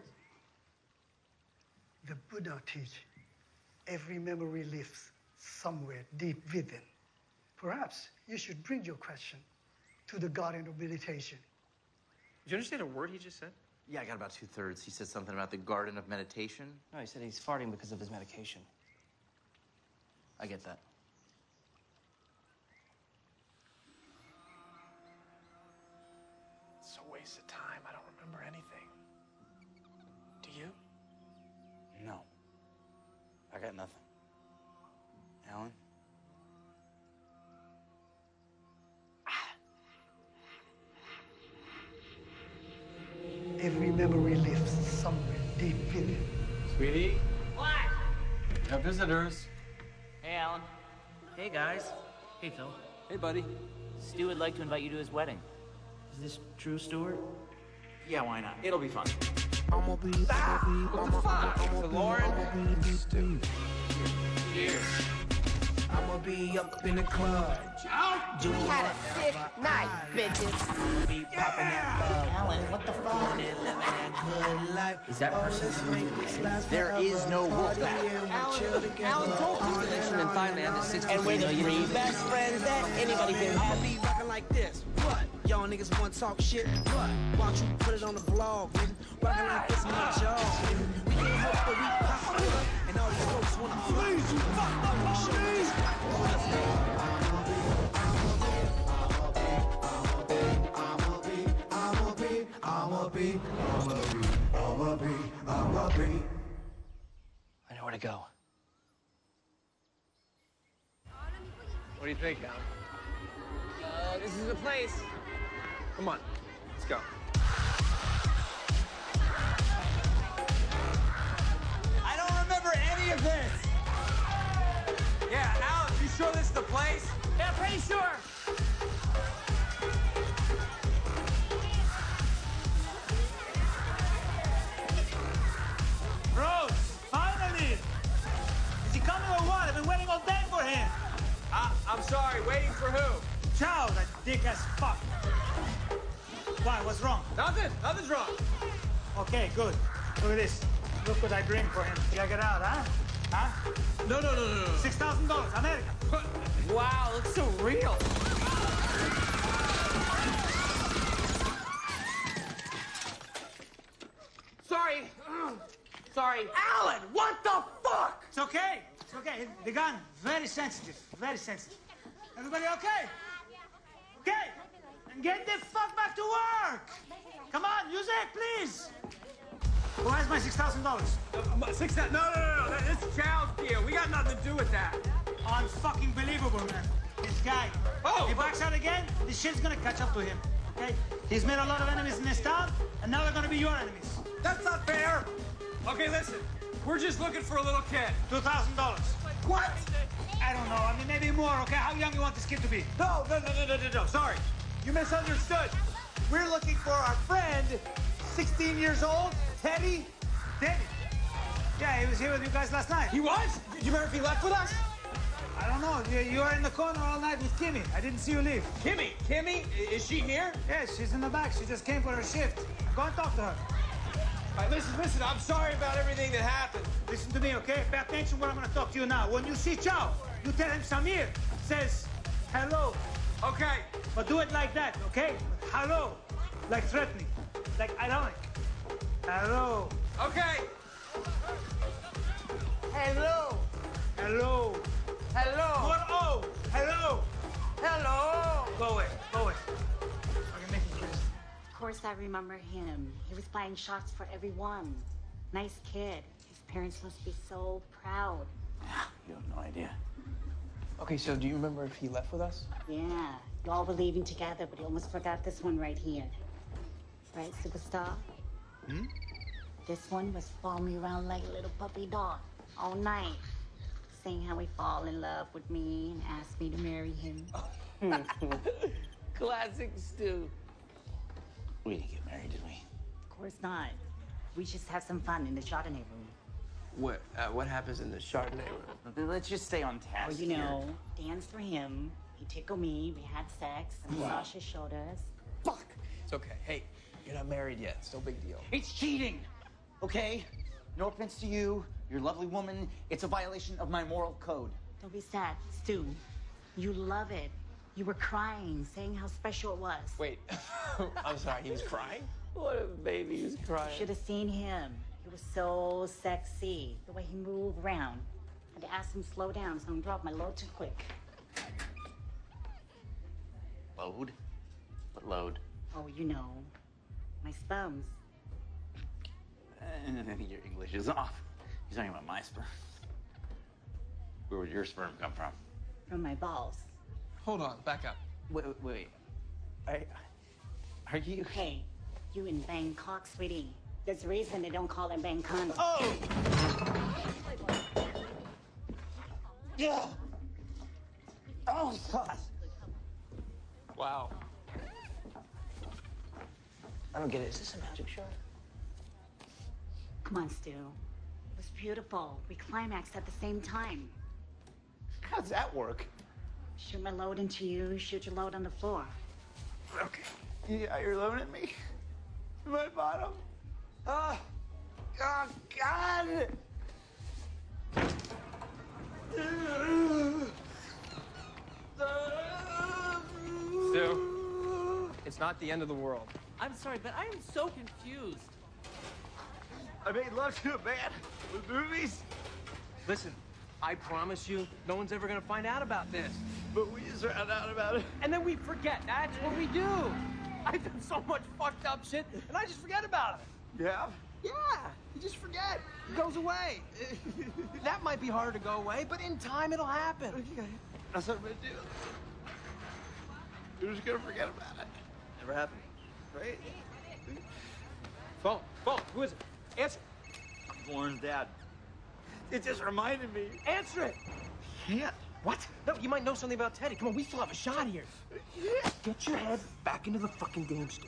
The Buddha teach every memory lives somewhere deep within. Perhaps you should bring your question to the Garden of Meditation. Did you understand a word he just said? Yeah, I got about two-thirds. He said something about the Garden of Meditation. No, he said he's farting because of his medication. I get that. It's a waste of time. I don't remember anything. Do you? No. I got nothing. Alan? Every memory lives somewhere deep within. Sweetie, What? we have visitors. Hey, Alan. Hey, guys. Hey, Phil. Hey, buddy. Stu would like to invite you to his wedding. Is this true, Stuart? Yeah, why not? It'll be fun. I'ma be, Ah! I'ma be, What the fuck? I'ma To be, Lauren? I'ma be, Stu. Cheers. I'ma be up in the club. We had a sick night, bitches. Be popping that bug. Alan, what the fuck? Living that good life. Is that Oh, person let's make this last There is no forever. wolf Party pack. and Alan, chill together. Alan told All population night in long Thailand and is all sixty-three night million long. people. Best friends that anybody can have. I'ma be rocking like this. What? Y'all niggas want to talk shit? What? Why don't you put it on the blog, nigga? Rocking like this, my jaw, nigga. We can't help but we popular, and all these folks wanna fly. Please, you fucked up my shit. I'ma be, I'ma be, I'ma be, I'ma be. I know where to go. What do you think, Alan? Uh, this is the place. Come on, let's go. I don't remember any of this. Yeah, Alan, you sure this is the place? Yeah, pretty sure. Rose, finally! Is he coming or what? I've been waiting all day for him. Uh, I'm sorry, waiting for who? Chow, that dick as fuck. Why, what's wrong? Nothing, nothing's wrong. Okay, good. Look at this. Look what I bring for him. Check it out, huh? Huh? No, no, no, no, no. Six thousand dollars, America. Wow, looks so real. Sorry. Sorry. Alan, what the fuck? It's okay. It's okay. The gun, very sensitive. Very sensitive. Everybody okay? Okay. And get the fuck back to work. Come on, use it, please. Where's my six thousand dollars? Six thousand? No, no, no, no. It's Chow's deal. We got nothing to do with that. Unfucking believable, man. This guy. Oh! If he backs out again, this shit's gonna catch up to him. Okay? He's made a lot of enemies in this town, and now they're gonna be your enemies. That's not fair. Okay, listen. We're just looking for a little kid. Two thousand dollars. What? I don't know. I mean, maybe more. Okay, how young you want this kid to be? No, no, no, no, no, no, no. Sorry. You misunderstood. We're looking for our friend, sixteen years old, Teddy. Teddy. Yeah, he was here with you guys last night. He was? Did you remember if he left with us? I don't know. You, you were in the corner all night with Kimmy. I didn't see you leave. Kimmy? Kimmy? I- Is she here? Yes, she's in the back. She just came for her shift. Go and talk to her. All right, listen, listen. I'm sorry about everything that happened. Listen to me, okay? Pay attention what I'm gonna talk to you now. When you see Chow, you tell him Samir says hello. Okay. But do it like that, okay? Hello. Like threatening. Like ironic. Hello. Okay. Hello. Hello. Hello. More O. Hello. Hello. Go away. Go away. Okay, make it clear. Of course, I remember him. He was buying shots for everyone. Nice kid. His parents must be so proud. You have no idea. Okay, so do you remember if he left with us? Yeah, you all were leaving together, but you almost forgot this one right here. Right, superstar? Hmm? This one was following me around like a little puppy dog all night, saying how he fall in love with me and asked me to marry him. Classic Stu. We didn't get married, did we? Of course not. We just have some fun in the Chardonnay room. What? Uh, what happens in the Chardonnay room? Let's just stay on task. Oh, you here. know, dance for him. He tickled me. We had sex. Massaged his shoulders. Fuck. It's okay. Hey, you're not married yet. It's no big deal. It's cheating, okay? No offense to you. You're a lovely woman. It's a violation of my moral code. Don't be sad, Stu. You love it. You were crying, saying how special it was. Wait. I'm sorry. He was crying? What a baby, he was crying. You should have seen him. He was so sexy. The way he moved around. I had to ask him to slow down so I don't drop my load too quick. Load? What load? Oh, you know, my sperms. Uh, your English is off. He's talking about my sperm. Where would your sperm come from? From my balls. Hold on. Back up. Wait, wait, wait. I, are you... Hey, you in Bangkok, sweetie. There's a reason they don't call it Bangkok. Oh! Yeah! Oh, God! Wow. I don't get it. Is this a magic show? Come on, Stu. It was beautiful. We climaxed at the same time. How's that work? Shoot my load into you, shoot your load on the floor. Okay. Yeah, you're loading me. My bottom. Oh, oh God! Stu, it's not the end of the world. I'm sorry, but I am so confused. I made love to a man with movies. Listen, I promise you, no one's ever gonna find out about this. But we just found out about it. And then we forget. That's what we do. I've done so much fucked up shit, and I just forget about it. Yeah? Yeah, you just forget. It goes away. That might be harder to go away, but in time it'll happen. Okay. That's what I'm gonna do. You're just gonna forget about it. Never happened, right? Phone, phone, who is it? Answer. Lauren's dad. It just reminded me. Answer it. Can't. What? No, you might know something about Teddy. Come on, we still have a shot here. Get your head back into the fucking game, Stu.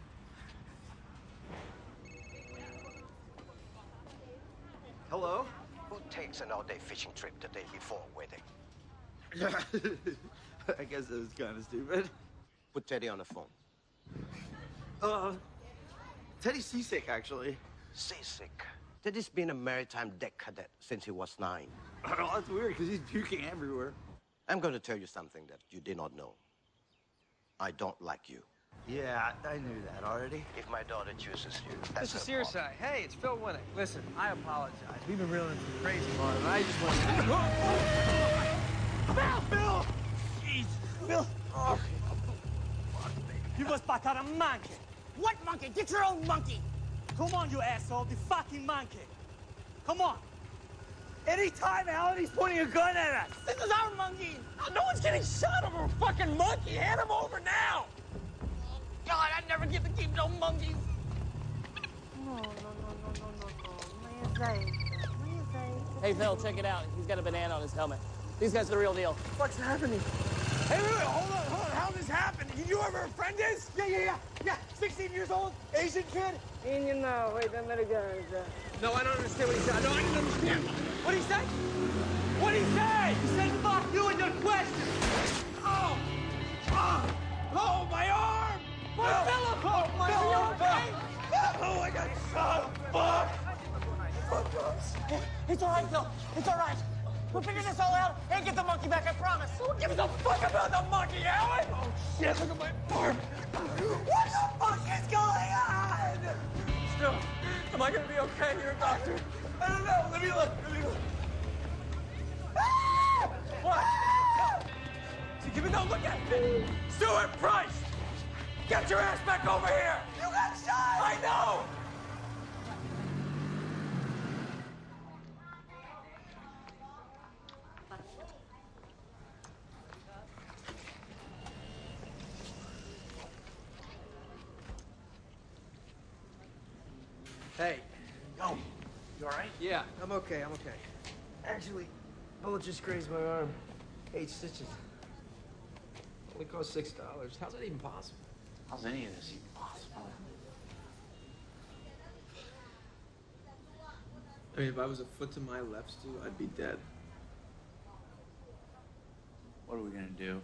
Hello? Who takes an all-day fishing trip the day before a wedding? I guess it was kind of stupid. Put Teddy on the phone. Uh, Teddy's seasick, actually. Seasick? Teddy's been a maritime deck cadet since he was nine. Oh, that's weird, because he's puking everywhere. I'm going to tell you something that you did not know. I don't like you. Yeah, I knew that already. If my daughter chooses you, that's This is her Searside. Hey, it's Phil Winnick. Listen, I apologize. We've been reeling some crazy on and I just want to... Phil! Phil! Jeez. Phil! Oh. You was back at a monkey. What monkey? Get your own monkey. Come on, you asshole. The fucking monkey. Come on. Anytime Alan, pointing a gun at us. This is our monkey. No one's getting shot over a fucking monkey. Hand him over now. God, I never get to keep no monkeys. No, no, no, no, no, no, no. What do you say? What do you say? Hey, Phil, check it out. He's got a banana on his helmet. These guys are the real deal. What's happening? Hey, wait, wait, hold on, hold on. How did this happen? You knew where a friend is? Yeah, yeah, yeah. Yeah, sixteen years old, Asian kid. And you know, wait, then let it go. No, I don't understand what he said. No, I didn't understand. What'd he say? What'd he say? He said, fuck you and your question. Oh! Oh! Oh, my arm! My no. Philip! Oh, my Phil, arm! Okay? Oh, I got shot! Fuck! Fuck. It's all right, Phil. It's all right. We'll figure this all out and get the monkey back, I promise. Who gives a fuck about the monkey, Alan? Oh, shit, look at my arm. What the fuck is going on? Still, am I gonna be okay? You're a doctor. I don't know. Let me look. Let me look. Ah! What? So give me no look at me. Stuart Price! Get your ass back over here! You got shot! I know! Hey, Yo, you all right? Yeah, I'm okay. I'm okay. Actually, bullet just grazed my arm. Eight stitches. Only cost six dollars. How's that even possible? How's any of this even possible? I mean, if I was a foot to my left, Stu, I'd be dead. What are we gonna do?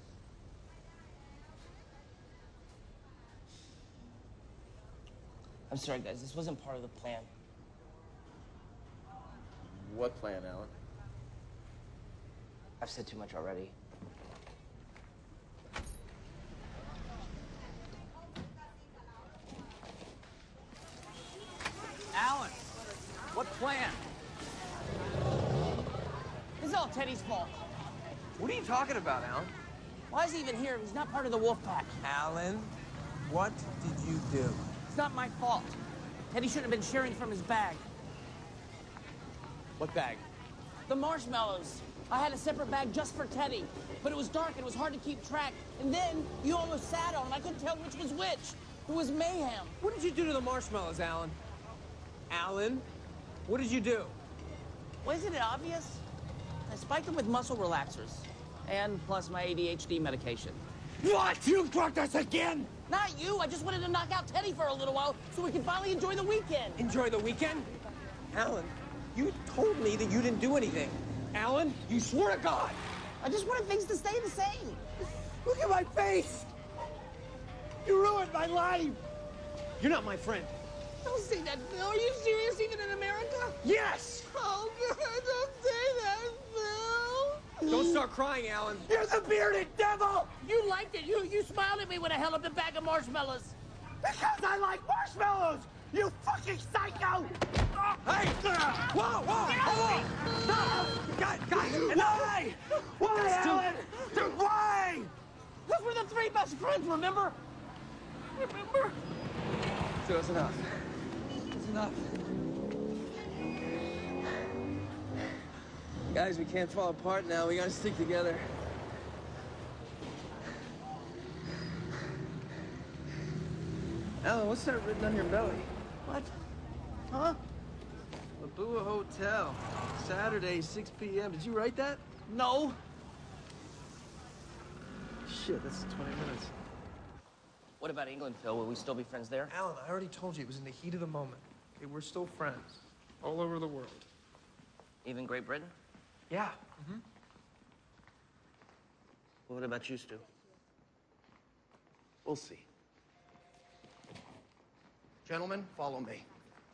I'm sorry, guys. This wasn't part of the plan. What plan, Alan? I've said too much already. Alan, what plan? This is all Teddy's fault. What are you talking about, Alan? Why is he even here? He's not part of the wolf pack. Alan, what did you do? It's not my fault. Teddy shouldn't have been sharing from his bag. What bag? The marshmallows. I had a separate bag just for Teddy, but it was dark and it was hard to keep track. And then you almost sat on them. I couldn't tell which was which. It was mayhem. What did you do to the marshmallows, Alan? Alan, what did you do? Wasn't it obvious? I spiked them with muscle relaxers. And plus my A D H D medication. What? You drugged us again? Not you. I just wanted to knock out Teddy for a little while so we could finally enjoy the weekend. Enjoy the weekend? Alan, you told me that you didn't do anything. Alan, you swear to God. I just wanted things to stay the same. Look at my face. You ruined my life. You're not my friend. Don't say that, Phil. Are you serious, even in America? Yes! Oh, God, don't say that, Phil. Don't start crying, Alan. You're the bearded devil! You liked it. You you smiled at me when I held up the bag of marshmallows. Because I like marshmallows! You fucking psycho! Hey! Whoa, whoa! Hold on! Stop! Guys, guys, why? Why, Alan? Dude, why? Because we're the three best friends, remember? Remember? So it's enough. It's enough. Guys, we can't fall apart now. We gotta stick together. Alan, what's that written on your belly? What? Huh? Labua Hotel, Saturday, six p m Did you write that? No. Shit, that's twenty minutes. What about England, Phil? Will we still be friends there? Alan, I already told you it was in the heat of the moment. Okay, we're still friends. All over the world. Even Great Britain? Yeah. Mm-hmm. Well, what about you, Stu? We'll see. Gentlemen, follow me.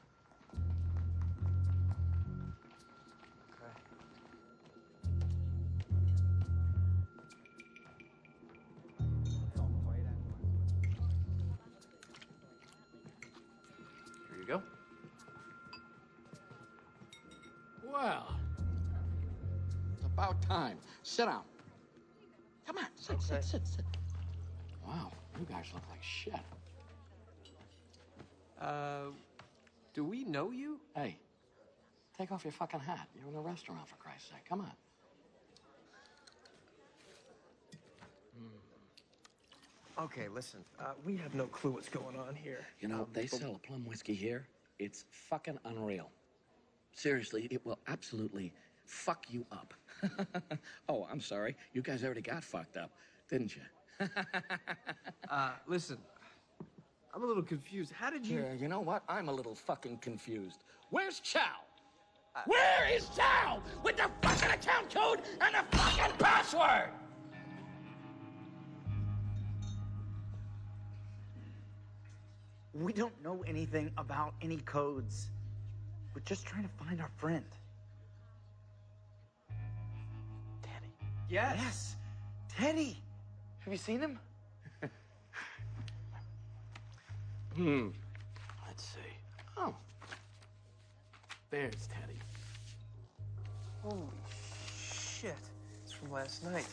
Here you go. Well, it's about time. Sit down. Come on, sit, Okay. sit, sit, sit. Wow, you guys look like shit. Uh, do we know you? Hey, take off your fucking hat. You're in a restaurant, for Christ's sake. Come on. Okay, listen, uh, we have no clue what's going on here. You know, Um, they but- sell a plum whiskey here. It's fucking unreal. Seriously, it will absolutely fuck you up. Oh, I'm sorry. You guys already got fucked up, didn't you? Uh, listen, I'm a little confused. How did you... Yeah, you know what? I'm a little fucking confused. Where's Chow? Where is Chow? With the fucking account code and the fucking password! We don't know anything about any codes. We're just trying to find our friend. Teddy. Yes. Yes. Teddy. Have you seen him? Hmm. Let's see. Oh. There's Teddy. Holy shit. It's from last night.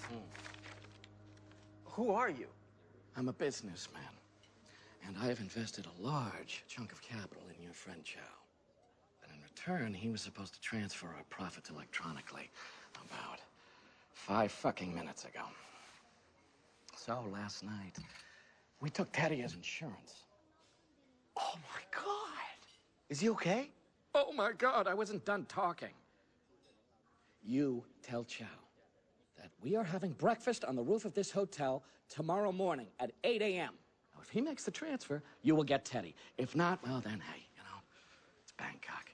Who are you? I'm a businessman, and I have invested a large chunk of capital in your friend Chow. And in return, he was supposed to transfer our profits electronically about five fucking minutes ago. So last night, we took Teddy as insurance. Oh my God. Is he okay? Oh my God, I wasn't done talking. You tell Chow that we are having breakfast on the roof of this hotel tomorrow morning at eight a m Now, if he makes the transfer, you will get Teddy. If not, well, then, hey, you know, it's Bangkok.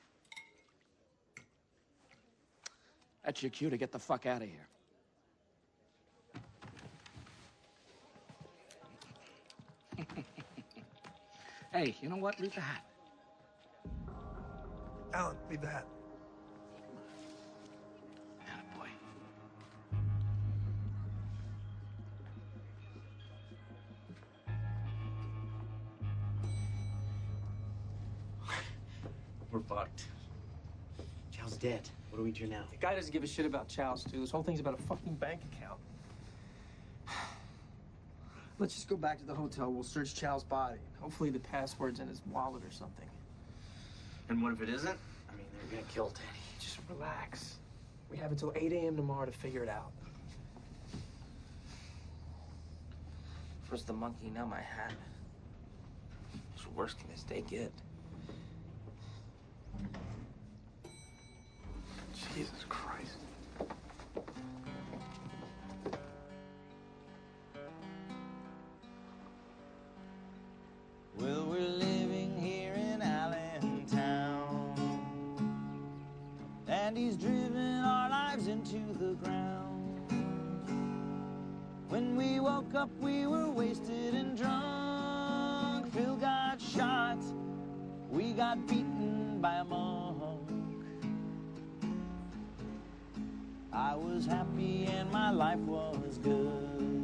That's your cue to get the fuck out of here. Hey, you know what? Leave the hat. Alan, leave the hat. Attaboy. We're fucked. Chow's dead. What do we do now? The guy doesn't give a shit about Chow, Stu. This whole thing's about a fucking bank account. Let's just go back to the hotel. We'll search Chow's body. Hopefully the password's in his wallet or something. And what if it isn't? I mean, they're gonna kill Teddy. Just relax. We have until eight a m tomorrow to figure it out. First the monkey, now my hat. What worse can this day get? Jesus Christ. Well, we're living here in Allentown, and he's driven our lives into the ground. When we woke up, we were wasted and drunk. Phil got shot, we got beaten by a monk. I was happy and my life was good.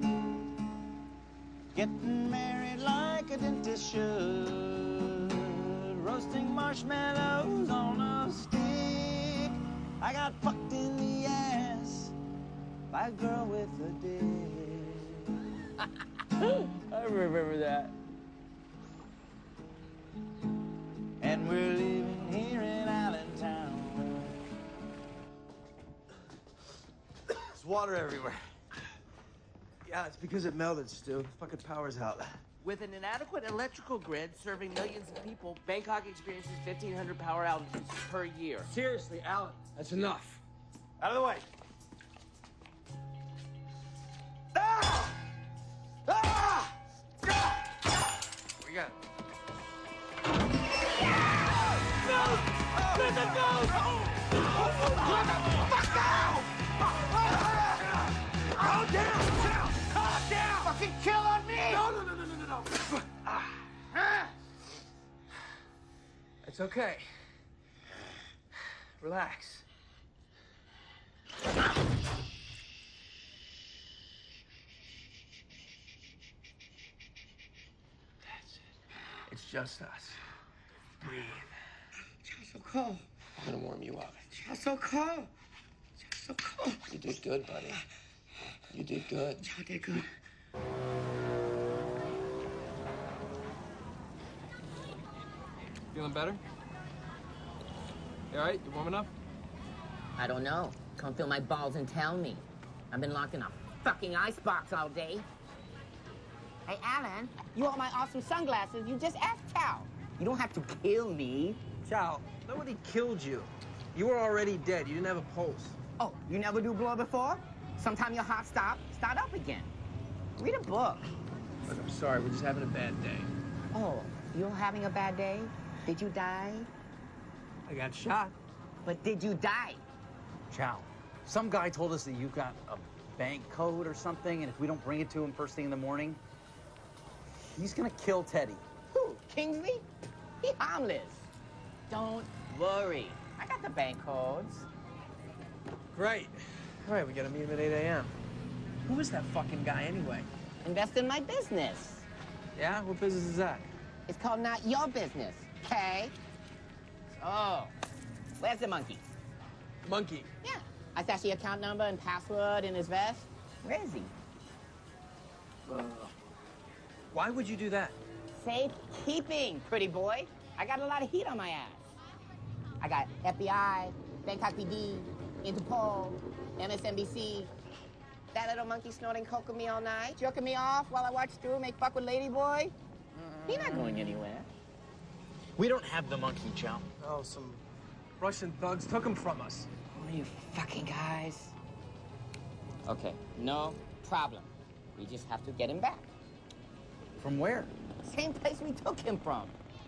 Getting married like a dentist should. Roasting marshmallows on a stick. I got fucked in the ass by a girl with a dick. I remember that. And we're living here in Allentown. There's water everywhere. Yeah, it's because it melted, Stu. Fucking power's out. With an inadequate electrical grid serving millions of people, Bangkok experiences fifteen hundred power outages per year. Seriously, Alan, that's enough. Out of the way. Ah! Ah! Ah! We got it. No! No, no, no! Fuck down! Calm down! Down! Calm down! Fucking kill on me! No, no, no, no, no, no, no. Ah. It's okay. Relax. That's it. It's just us. Breathe. Chow's so cold. I'm gonna warm you up. Chow's so cold. Chow's so cold. You did good, buddy. You did good. Chow did good. Feeling better? You all right? You warming up? I don't know. Come feel my balls and tell me. I've been locked in a fucking icebox all day. Hey, Alan, you want my awesome sunglasses? You just asked Chow. You don't have to kill me. Chow, nobody killed you. You were already dead. You didn't have a pulse. Oh, you never do blow before? Sometime your heart stop, start up again. Read a book. Look, I'm sorry. We're just having a bad day. Oh, you're having a bad day? Did you die? I got shot. But did you die? Chow, some guy told us that you got a bank code or something, and if we don't bring it to him first thing in the morning, he's gonna kill Teddy. Who, Kingsley? He harmless. Don't worry. I got the bank codes. Great. All right, we got to meet him at eight a m Who is that fucking guy anyway? Invest in my business. Yeah? What business is that? It's called Not Your Business, okay? Oh, where's the monkey? Monkey? Yeah. I stashed the account number and password in his vest. Where is he? Uh, why would you do that? Safekeeping, pretty boy. I got a lot of heat on my ass. I got F B I, Bangkok P D, Interpol, M S N B C. That little monkey snorting coke with me all night, jerking me off while I watch Drew make fuck with Ladyboy. He's not going anywhere. We don't have the monkey, Chow. Oh, some Russian thugs took him from us. Who are you fucking guys? Okay, no problem. We just have to get him back. From where? Same place we took him from.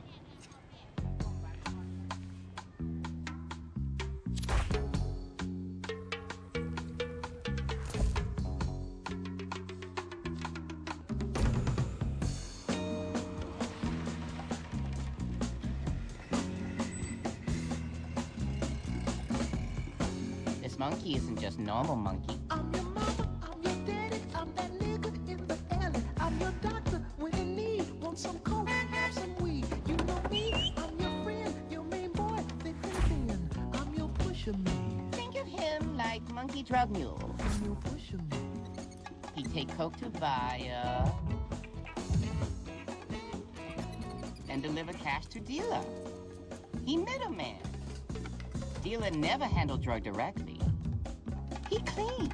This monkey isn't just normal monkey. I'm your mama, I'm your daddy, I'm that nigga in the alley. I'm your doctor when you need. Want some coke, have some weed. You know me, I'm your friend, your main boy, thick and thin. I'm your pusher man. Think of him like Monkey Drug Mule. I'm your pusher man. He take coke to buyer and deliver cash to dealer. He middleman. Dealer never handled drug directly. He clean.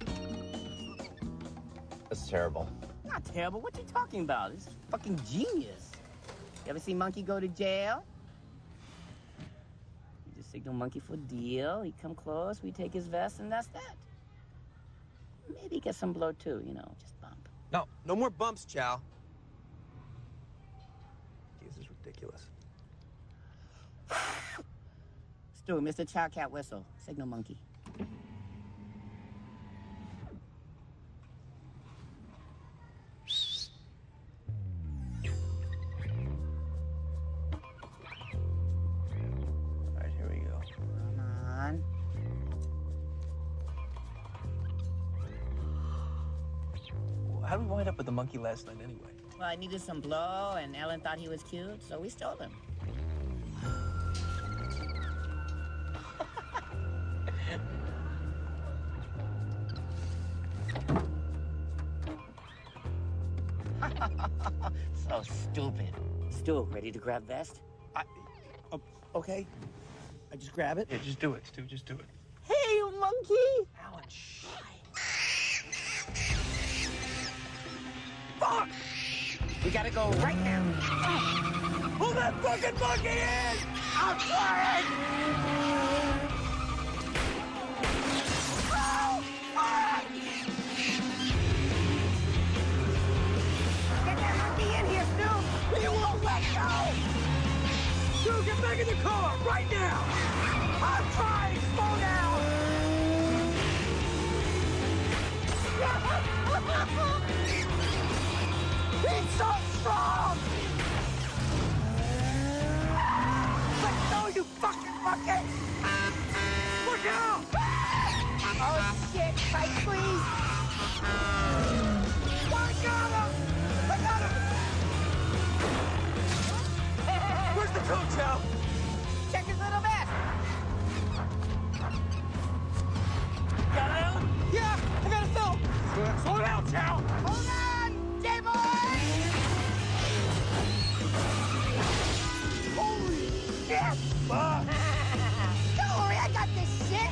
That's terrible. Not terrible. What you talking about? This is fucking genius. You ever see Monkey go to jail? You just signal Monkey for deal. He come close. We take his vest, and that's that. Maybe get some blow too. You know, just bump. No, no more bumps, Chow. This is ridiculous. Stu, Mister Chow Cat Whistle. Signal Monkey. All right, here we go. Come on. How did we wind up with the monkey last night anyway? Well, I needed some blow, and Ellen thought he was cute, so we stole him. So stupid. Stu, ready to grab vest? I, uh, okay. I just grab it? Yeah, just do it, Stu. Just do it. Hey, you monkey! Alan, shh. Fuck! We gotta go right now. Who that fucking monkey is? I'm trying! Oh, fuck! Get that monkey in here, Stu! You won't let go! Stu, get back in the car right now! I'm trying! Slow down! He's so strong! Let go, you fucking monkey! Look out! Oh, shit! Fight, please! I got him! I got him! Where's the coach now? Check his little vest! Got it, Alan? Yeah, I got it still! Slow down, Chow! Hold on, J-Boy! Holy shit! Fuck! Don't worry, I got this shit!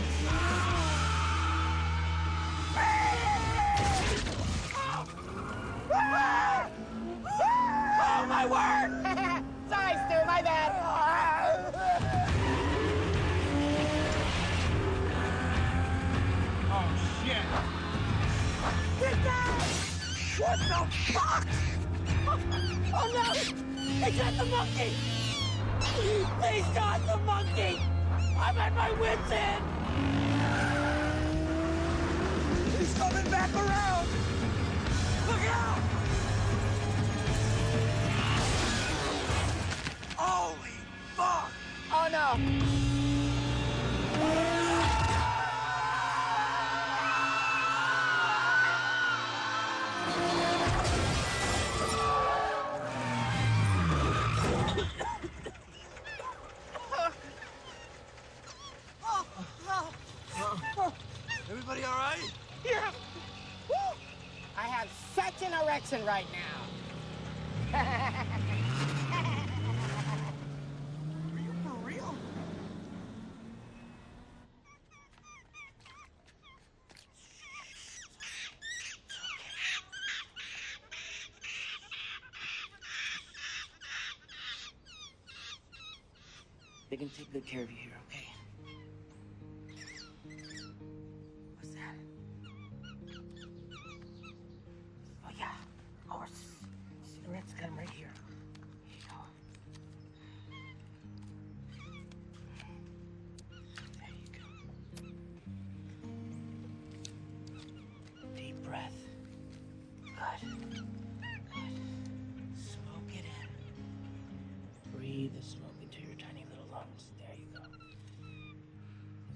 Oh, my word! Sorry, Stu, my bad. Oh, shit! Get down! What the fuck? Oh, no! He got the monkey! He's got the monkey! I'm at my wit's end! He's coming back around! Look out! Holy fuck! Oh, no! Everybody all right? Yeah. Woo. I have such an erection right now. Are you for real? They can take good care of you here, okay?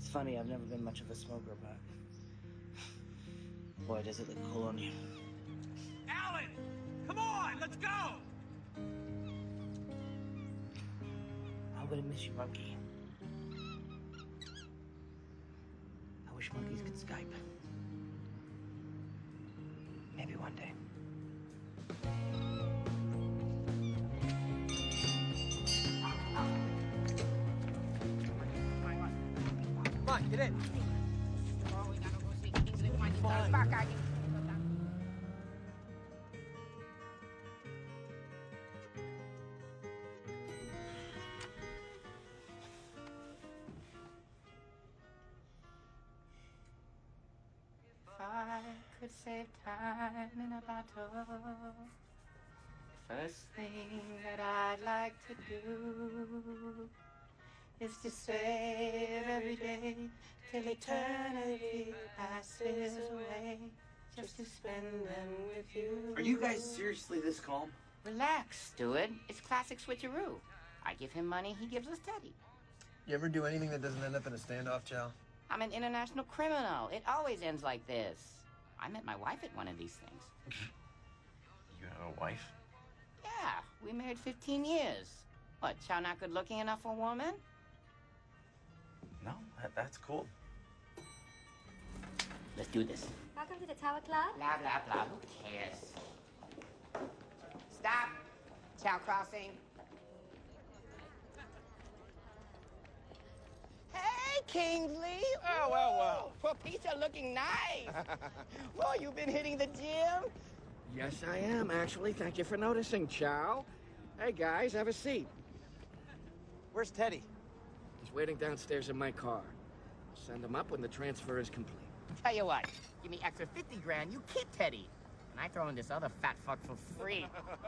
It's funny, I've never been much of a smoker, but boy, does it look cool on you. Alan! Come on, let's go! I'm gonna miss you, Monkey. I wish monkeys could Skype. Maybe one day. Come on, get in. If I could save time in a battle, first thing that I'd like to do is to save every day till eternity passes away, just to spend them with you. Are you guys seriously this calm? Relax, Stewart. It's classic switcheroo. I give him money, he gives us Teddy. You ever do anything that doesn't end up in a standoff, Chow? I'm an international criminal. It always ends like this. I met my wife at one of these things. You have a wife? Yeah, we married fifteen years. What, Chow not good looking enough for a woman? No, that, that's cool. Let's do this. Welcome to the Tower Club. Blah, blah, blah. Who cares? Stop. Chow crossing. Hey, Kingsley. Oh, well, well. Poor Peter looking nice. Well, you been hitting the gym? Yes, I am, actually. Thank you for noticing, Chow. Hey, guys, have a seat. Where's Teddy? He's waiting downstairs in my car. I'll send him up when the transfer is complete. Tell you what, give me extra fifty grand, you kid Teddy. And I throw in this other fat fuck for free.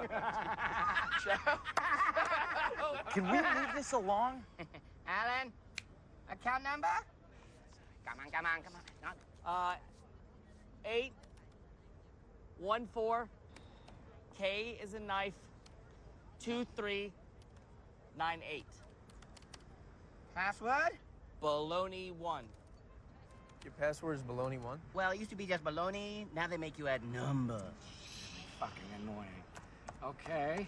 Can we leave this alone? Alan, account number? Come on, come on, come on. Not... Uh, eight, one, four, K is a knife, two, three, nine, eight. Password? Baloney one. Your password is baloney one? Well, it used to be just baloney. Now they make you add number. Fucking annoying. Okay.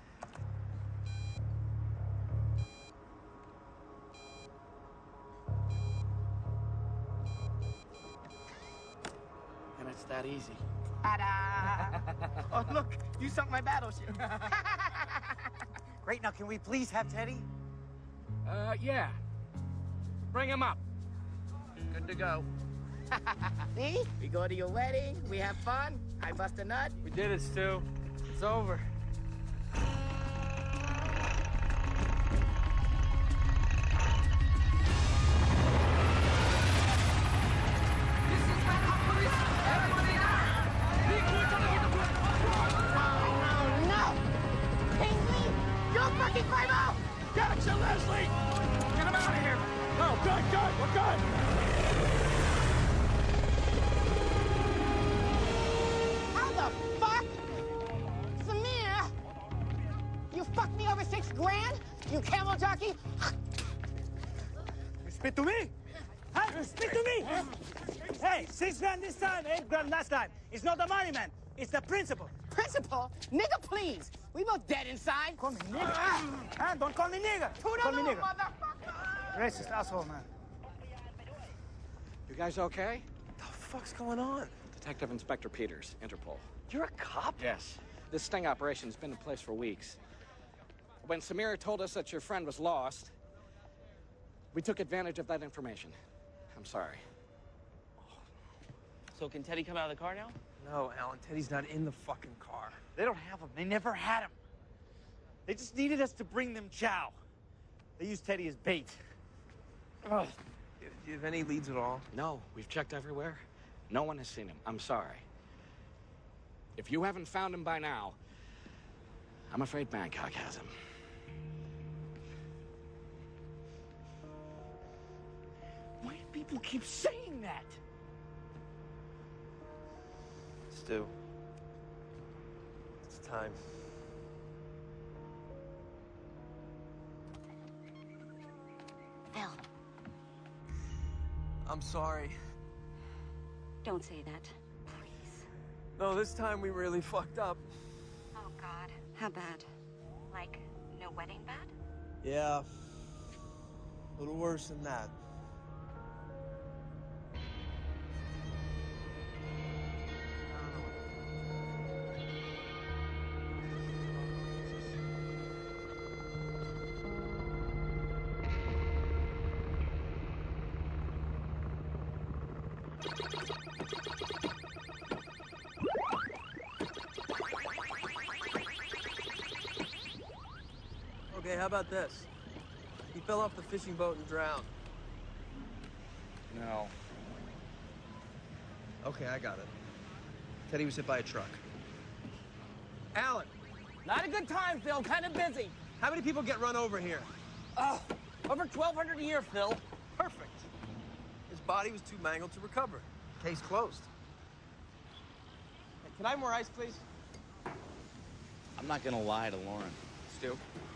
And it's that easy. Ta-da! Oh, look, you sunk my battleship. Great, now can we please have Teddy? Uh, yeah. Bring him up. Good to go. See? We go to your wedding, we have fun, I bust a nut. We did it, Stu. It's over. You camel jockey! You spit to me? Huh? You spit to me? Hey, six grand this time, eight grand last time. It's not the money, man. It's the principle. Principal? Nigga, please. We both dead inside. Call me nigga. Ah, don't call me nigga. Call me nigga. Motherfucker. Racist asshole, man. You guys okay? What the fuck's going on? Detective Inspector Peters, Interpol. You're a cop? Yes. This sting operation's been in place for weeks. When Samira told us that your friend was lost, we took advantage of that information. I'm sorry. So can Teddy come out of the car now? No, Alan, Teddy's not in the fucking car. They don't have him. They never had him. They just needed us to bring them Chow. They used Teddy as bait. Ugh. Do you have any leads at all? No, we've checked everywhere. No one has seen him. I'm sorry. If you haven't found him by now, I'm afraid Bangkok has him. Why do people keep saying that? Stu, it's time. Phil. I'm sorry. Don't say that. Please. No, this time we really fucked up. Oh, God. How bad? Like, no wedding bad? Yeah. A little worse than that. Okay, how about this? He fell off the fishing boat and drowned. No. Okay, I got it. Teddy was hit by a truck. Alan! Not a good time, Phil. Kind of busy. How many people get run over here? Oh, over twelve hundred a year, Phil. Perfect. His body was too mangled to recover. Case closed. Hey, can I have more ice, please? I'm not gonna lie to Lauren. Stu?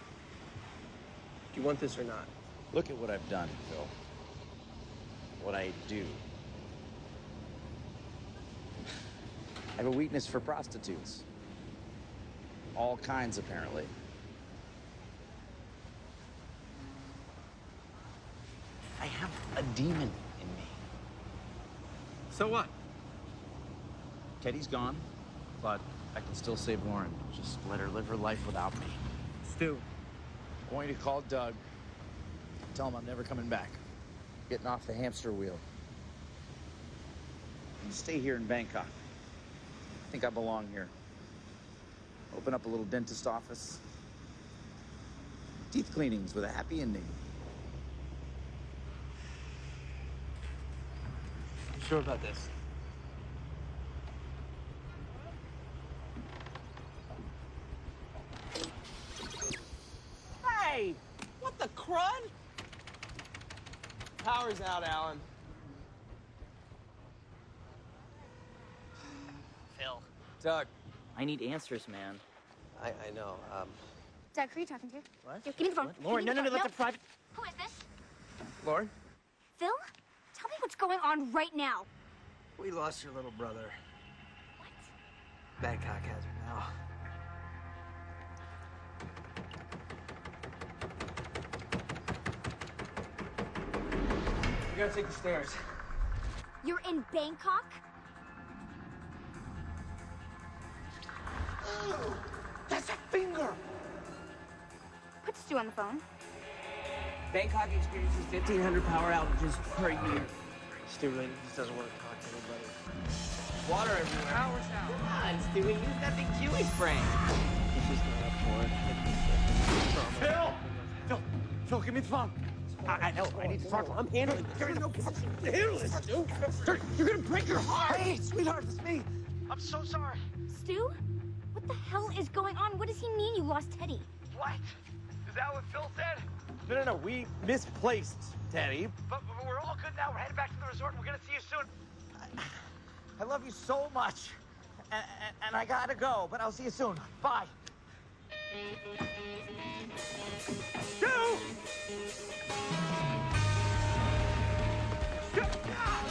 Do you want this or not? Look at what I've done, Phil. What I do. I have a weakness for prostitutes. All kinds, apparently. I have a demon in me. So what? Teddy's gone, but I can still save Lauren. Just let her live her life without me. Stu. I'm going to call Doug. Tell him I'm never coming back. Getting off the hamster wheel. And stay here in Bangkok. I think I belong here. Open up a little dentist office. Teeth cleanings with a happy ending. You sure about this? Hey! What the crud? Power's out, Alan. Phil. Doug. I need answers, man. I, I know. Um, Doug, who are you talking to? What? Yo, give me the phone. What? Lauren, Give me no, the no, no, phone. that's a private... Who is this? Lauren? Phil? Tell me what's going on right now. We lost your little brother. What? Bangkok has her now. We gotta take the stairs. You're in Bangkok? Oh, that's a finger! Put Stu on the phone. Bangkok experiences fifteen hundred power outages per year. Stu really just doesn't want to talk to anybody. Water everywhere. Power's out. Come on, Stewie, use that big Jewish brain. He's just not up for it. Phil! Phil! Phil, give me the phone. I, I know. I need to talk to him. I'm handling this. You're in no position to handle this, Stu. You're, you're gonna break your heart! Hey, sweetheart, it's me. I'm so sorry. Stu? What the hell is going on? What does he mean you lost Teddy? What? Is that what Phil said? No, no, no. We misplaced Teddy. But, but we're all good now. We're headed back to the resort. We're gonna see you soon. I, I love you so much. And, and, and I gotta go, but I'll see you soon. Bye. Stu! Stu! Ah!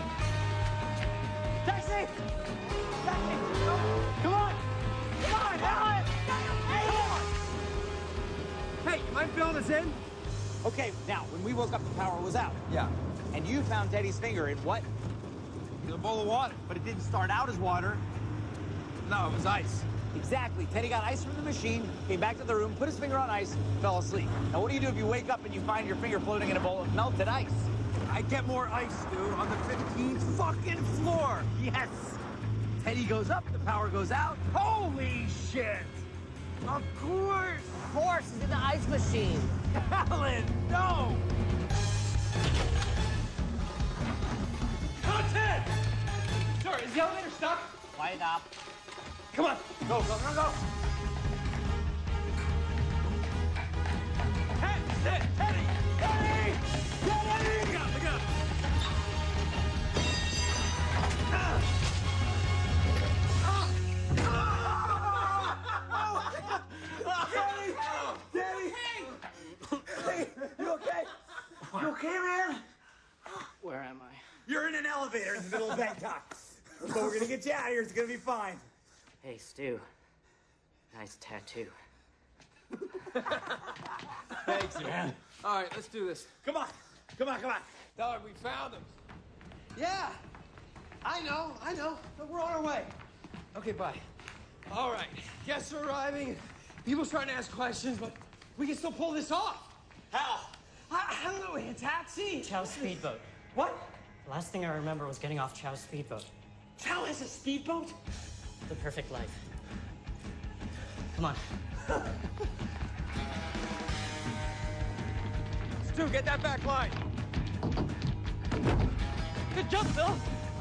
Taxi! Taxi! Come on! Come on, Alan! Come on! Hey, you mind filling us in? Okay, now, when we woke up, the power was out. Yeah. And you found Teddy's finger in what? In a bowl of water. But it didn't start out as water. No, it was ice. Exactly. Teddy got ice from the machine, came back to the room, put his finger on ice, fell asleep. Now, what do you do if you wake up and you find your finger floating in a bowl of melted ice? I get more ice, dude, on the fifteenth fucking floor. Yes. Teddy goes up, the power goes out. Holy shit! Of course! Of course, he's in the ice machine. Alan, no! Oh, Ted! Sorry, is the elevator stuck? Quiet up. Come on, go, go, go, go! Ted, Ted, Teddy! Teddy! Teddy! Look up, look up! Ah! Daddy! Daddy! Hey! You okay? You okay, man? Where am I? elevator in the middle of Bangkok. But we're gonna get you out of here. It's gonna be fine. Hey, Stu. Nice tattoo. Thanks, man. All right, let's do this. Come on. Come on, come on. Tell her we found him. Yeah, I know, I know. But we're on our way. Okay, bye. All right, guests are arriving. People starting to ask questions, but we can still pull this off. How? I, I don't know. A taxi? Chow's speedboat. What? The last thing I remember was getting off Chow's speedboat. Chow has a speedboat? The perfect life. Come on. Stu, get that back line. Good jump, Phil.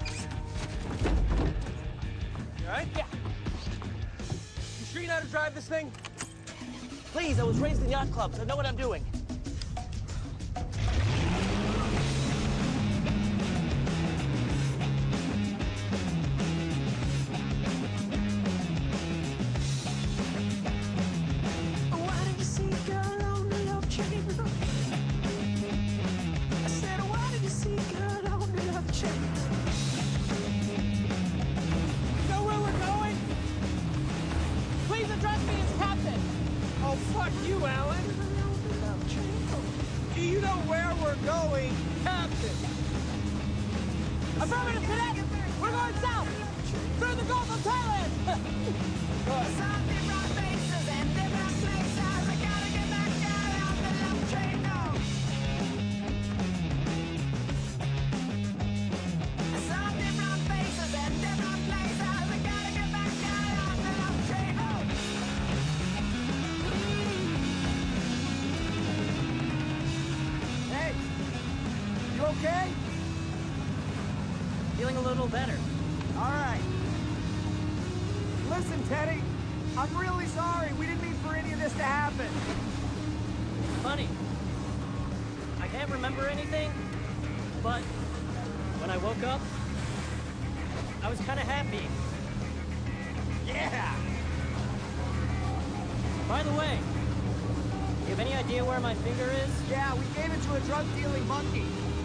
You all right? Yeah. You sure you know how to drive this thing? Please, I was raised in yacht clubs. I know what I'm doing. Why did you see a girl on the love train? I said, why did you see a girl on the love train? You know where we're going? Please address me as captain. Oh, fuck you, Alan. Do you know where we're going, Captain? Affirmative, cadet. We're going south. Through the Gulf of Thailand. Hey, you okay? Feeling a little better. All right. Listen, Teddy, I'm really sorry. We didn't mean for any of this to happen. Funny. I can't remember anything, but when I woke up, I was kind of happy. Yeah! By the way, you have any idea where my finger is? Yeah, we gave it to a drug-dealing monkey.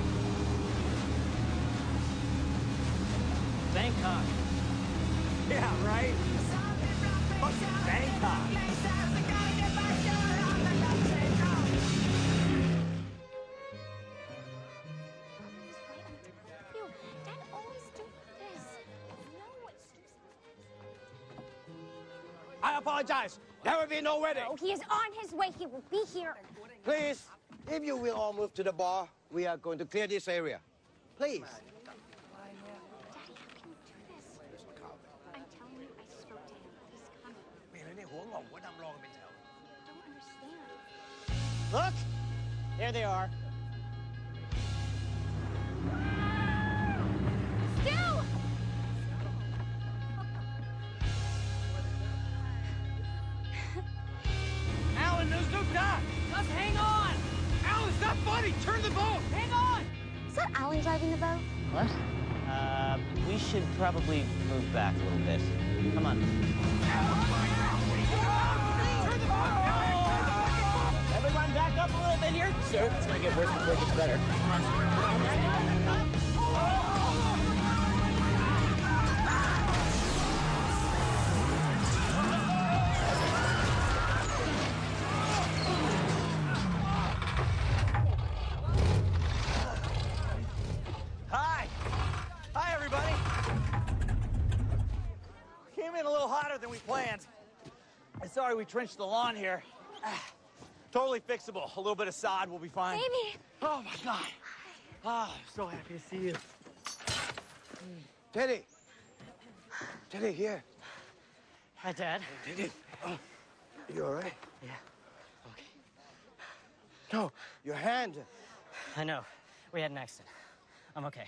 Bangkok. Yeah, right? Fucking Bangkok. You, Dad always do this. No, it's I apologize. There will be no wedding. Oh, he is on his way. He will be here. Please, if you will all move to the bar, we are going to clear this area. Please. I'm telling you, I spoke to him. He's coming. Don't understand. Look! There they are. Stu! Alan, there's no dock. Just hang on. Alan, it's not funny. Turn the boat. Hang on. Is that Alan driving the boat? What? Uh, we should probably move back a little bit. Come on. Everyone back up a little bit here. Sir, it's gonna get worse before it gets better. Hi. Hi, everybody. Came in a little hotter than we planned. I'm sorry we trenched the lawn here. Totally fixable. A little bit of sod, we'll be fine. Baby. Oh, my God. Ah, I'm so happy to see you. Teddy. Teddy, here. Hi, Dad. Teddy. Oh, you all right? Yeah. Okay. No, your hand. I know. We had an accident. I'm okay.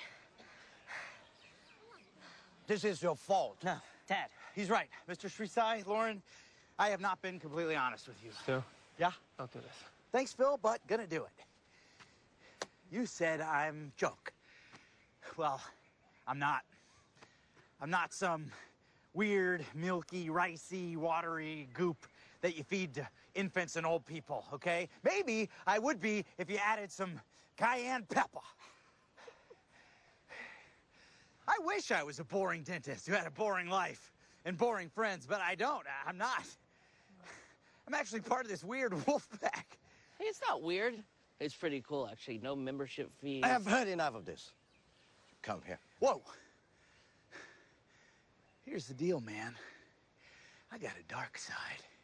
This is your fault. No, Dad. He's right. Mister Shrisai, Lauren, I have not been completely honest with you. Stu, Yeah? don't do this. Thanks, Phil, but gonna do it. You said I'm joke. Well, I'm not. I'm not some weird, milky, ricey, watery goop that you feed to infants and old people, okay? Maybe I would be if you added some cayenne pepper. I wish I was a boring dentist who had a boring life and boring friends, but I don't. I'm not. I'm actually part of this weird wolf pack. Hey, it's not weird. It's pretty cool, actually. No membership fees. I have heard enough of this. Come here. Whoa. Here's the deal, man. I got a dark side.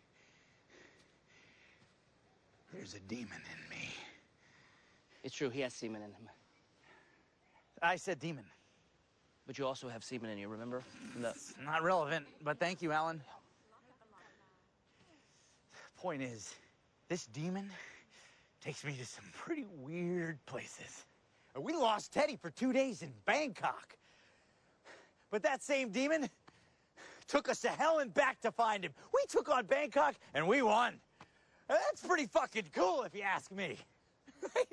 There's a demon in me. It's true, he has semen in him. I said demon. But you also have semen in you, remember? No. It's not relevant, but thank you, Alan. Point is, this demon takes me to some pretty weird places. We lost Teddy for two days in Bangkok. But that same demon took us to hell and back to find him. We took on Bangkok, and we won. That's pretty fucking cool, if you ask me. Right?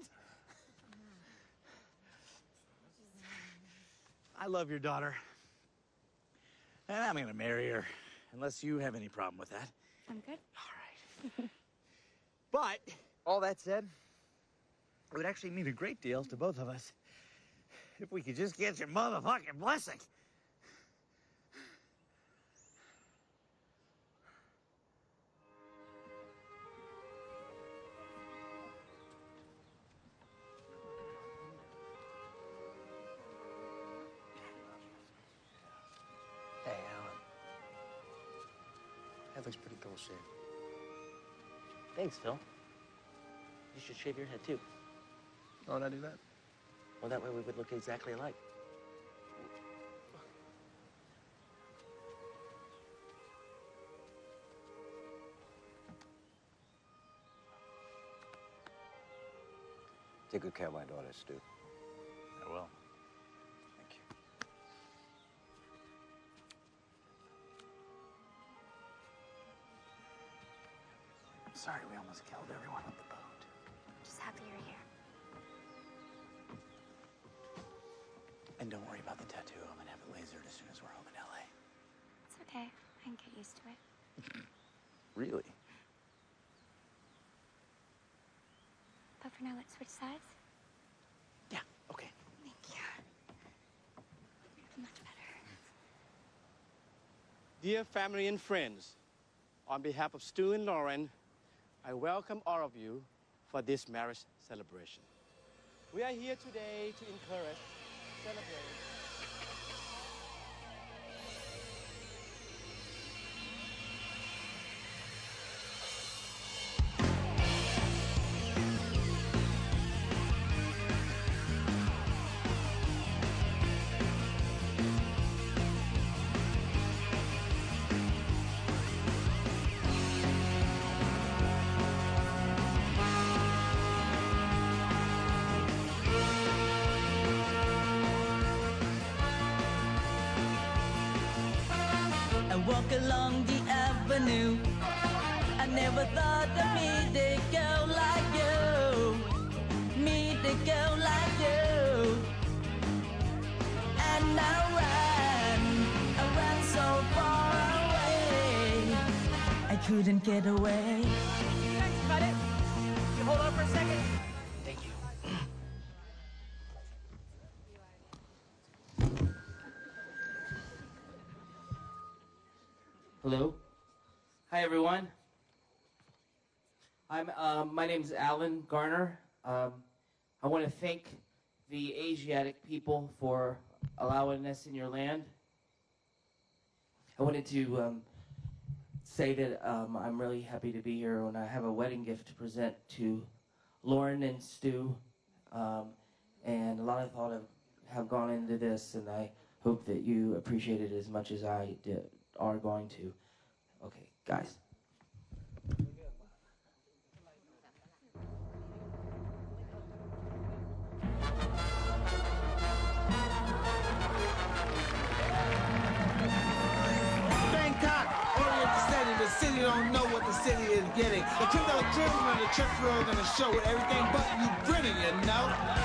I love your daughter. And I'm gonna marry her, unless you have any problem with that. I'm good. All right. But, all that said, it would actually mean a great deal to both of us if we could just get your motherfucking blessing. Hey, Alan. That looks pretty cool shit. Thanks, Phil. You should shave your head, too. Why would I do that? Well, that way we would look exactly alike. Take good care of my daughter, Stu. I will. Thank you. I'm sorry we almost killed everyone on the boat. I'm just happy you're here. And don't worry about the tattoo. I'm gonna have it lasered as soon as we're home in L A. It's okay. I can get used to it. Really? But for now, let's switch sides. Yeah, okay. Thank you. Much better. Dear family and friends, on behalf of Stu and Lauren, I welcome all of you for this marriage celebration. We are here today to encourage, celebrate. Walk along the avenue. I never thought I'd meet a girl like you, meet a girl like you. And I ran, I ran so far away, I couldn't get away. Thanks, cut it. You hold on for a second. Thank you. Hello. Hi, everyone. I'm. Um, my name's Alan Garner. Um, I want to thank the Asiatic people for allowing us in your land. I wanted to um, say that um, I'm really happy to be here, and I have a wedding gift to present to Lauren and Stu. Um, and a lot of thought have, have gone into this, and I hope that you appreciate it as much as I did. Are going to. Okay, guys. Bangkok, Orient City. The city don't know what the city is getting. The two dollar children on the church road gonna show it everything but you grinning, you know.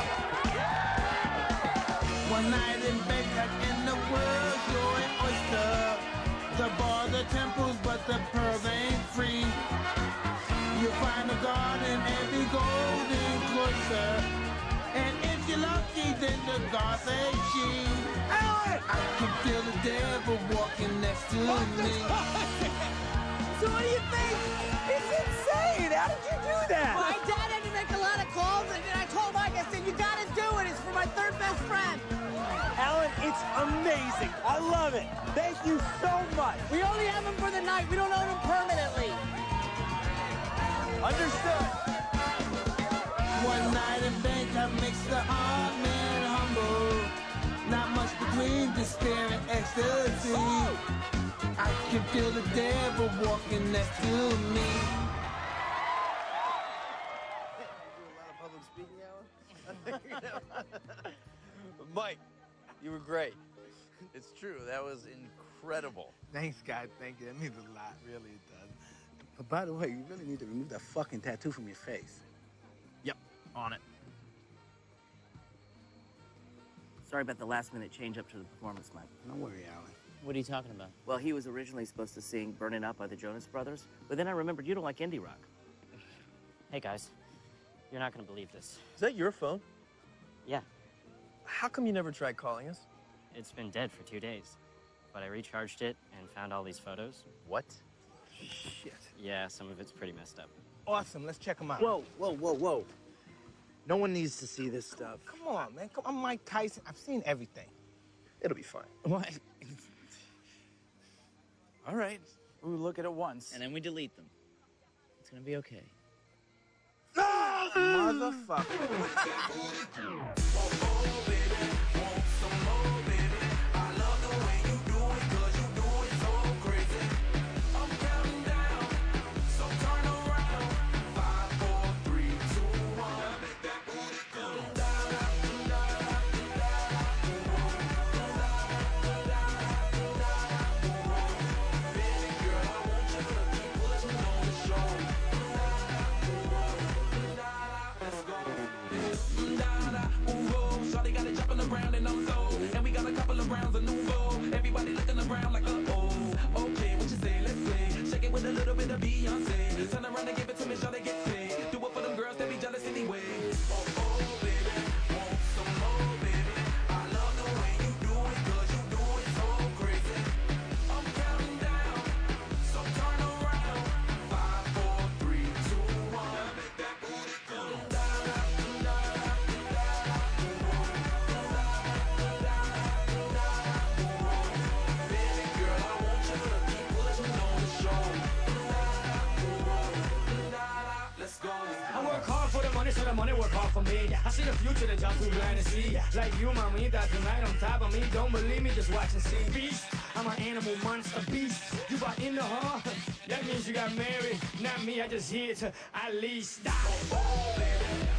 One night in Bangkok in the world, you're an oyster. The bar, the temples, but the pearls ain't free. You find a garden and be golden cloister. And if you you're lucky, then the gods hate you. Alan! I can feel the devil walking next to what me. So what do you think? It's insane! How did you do that? My dad had to make a lot of calls, and then I told Mike, I said, you gotta do it. It's for my third best friend. Alan, it's amazing. I love it. Thank you so much. We only have him for the night. We don't own him permanently. Understood. One night in Bangkok makes the heart man humble. Not much between despair and ecstasy. Oh! I can feel the devil walking next to me. Mike, you were great. It's true. That was incredible. Thanks, guys. Thank you. That means a lot. Really, it does. But by the way, you really need to remove that fucking tattoo from your face. Yep, on it. Sorry about the last minute change up to the performance, Mike. Don't worry, Alan. What are you talking about? Well, he was originally supposed to sing Burning Up by the Jonas Brothers, but then I remembered you don't like indie rock. Hey, guys. You're not gonna believe this. Is that your phone? Yeah. How come you never tried calling us? It's been dead for two days. But I recharged it and found all these photos. What? Shit. Yeah, some of it's pretty messed up. Awesome. Let's check them out. Whoa, whoa, whoa, whoa. No one needs to see this stuff. Come on, man. Come on, I'm Mike Tyson. I've seen everything. It'll be fine. What? All right. We look at it once. And then we delete them. It's gonna be okay. Motherfucker. I see the future that y'all too blind to see. Like you, mamita, tonight on top of me. Don't believe me, just watch and see. Beast, I'm an animal monster beast. You bought into her, that means you got married. Not me, I just here to at least die.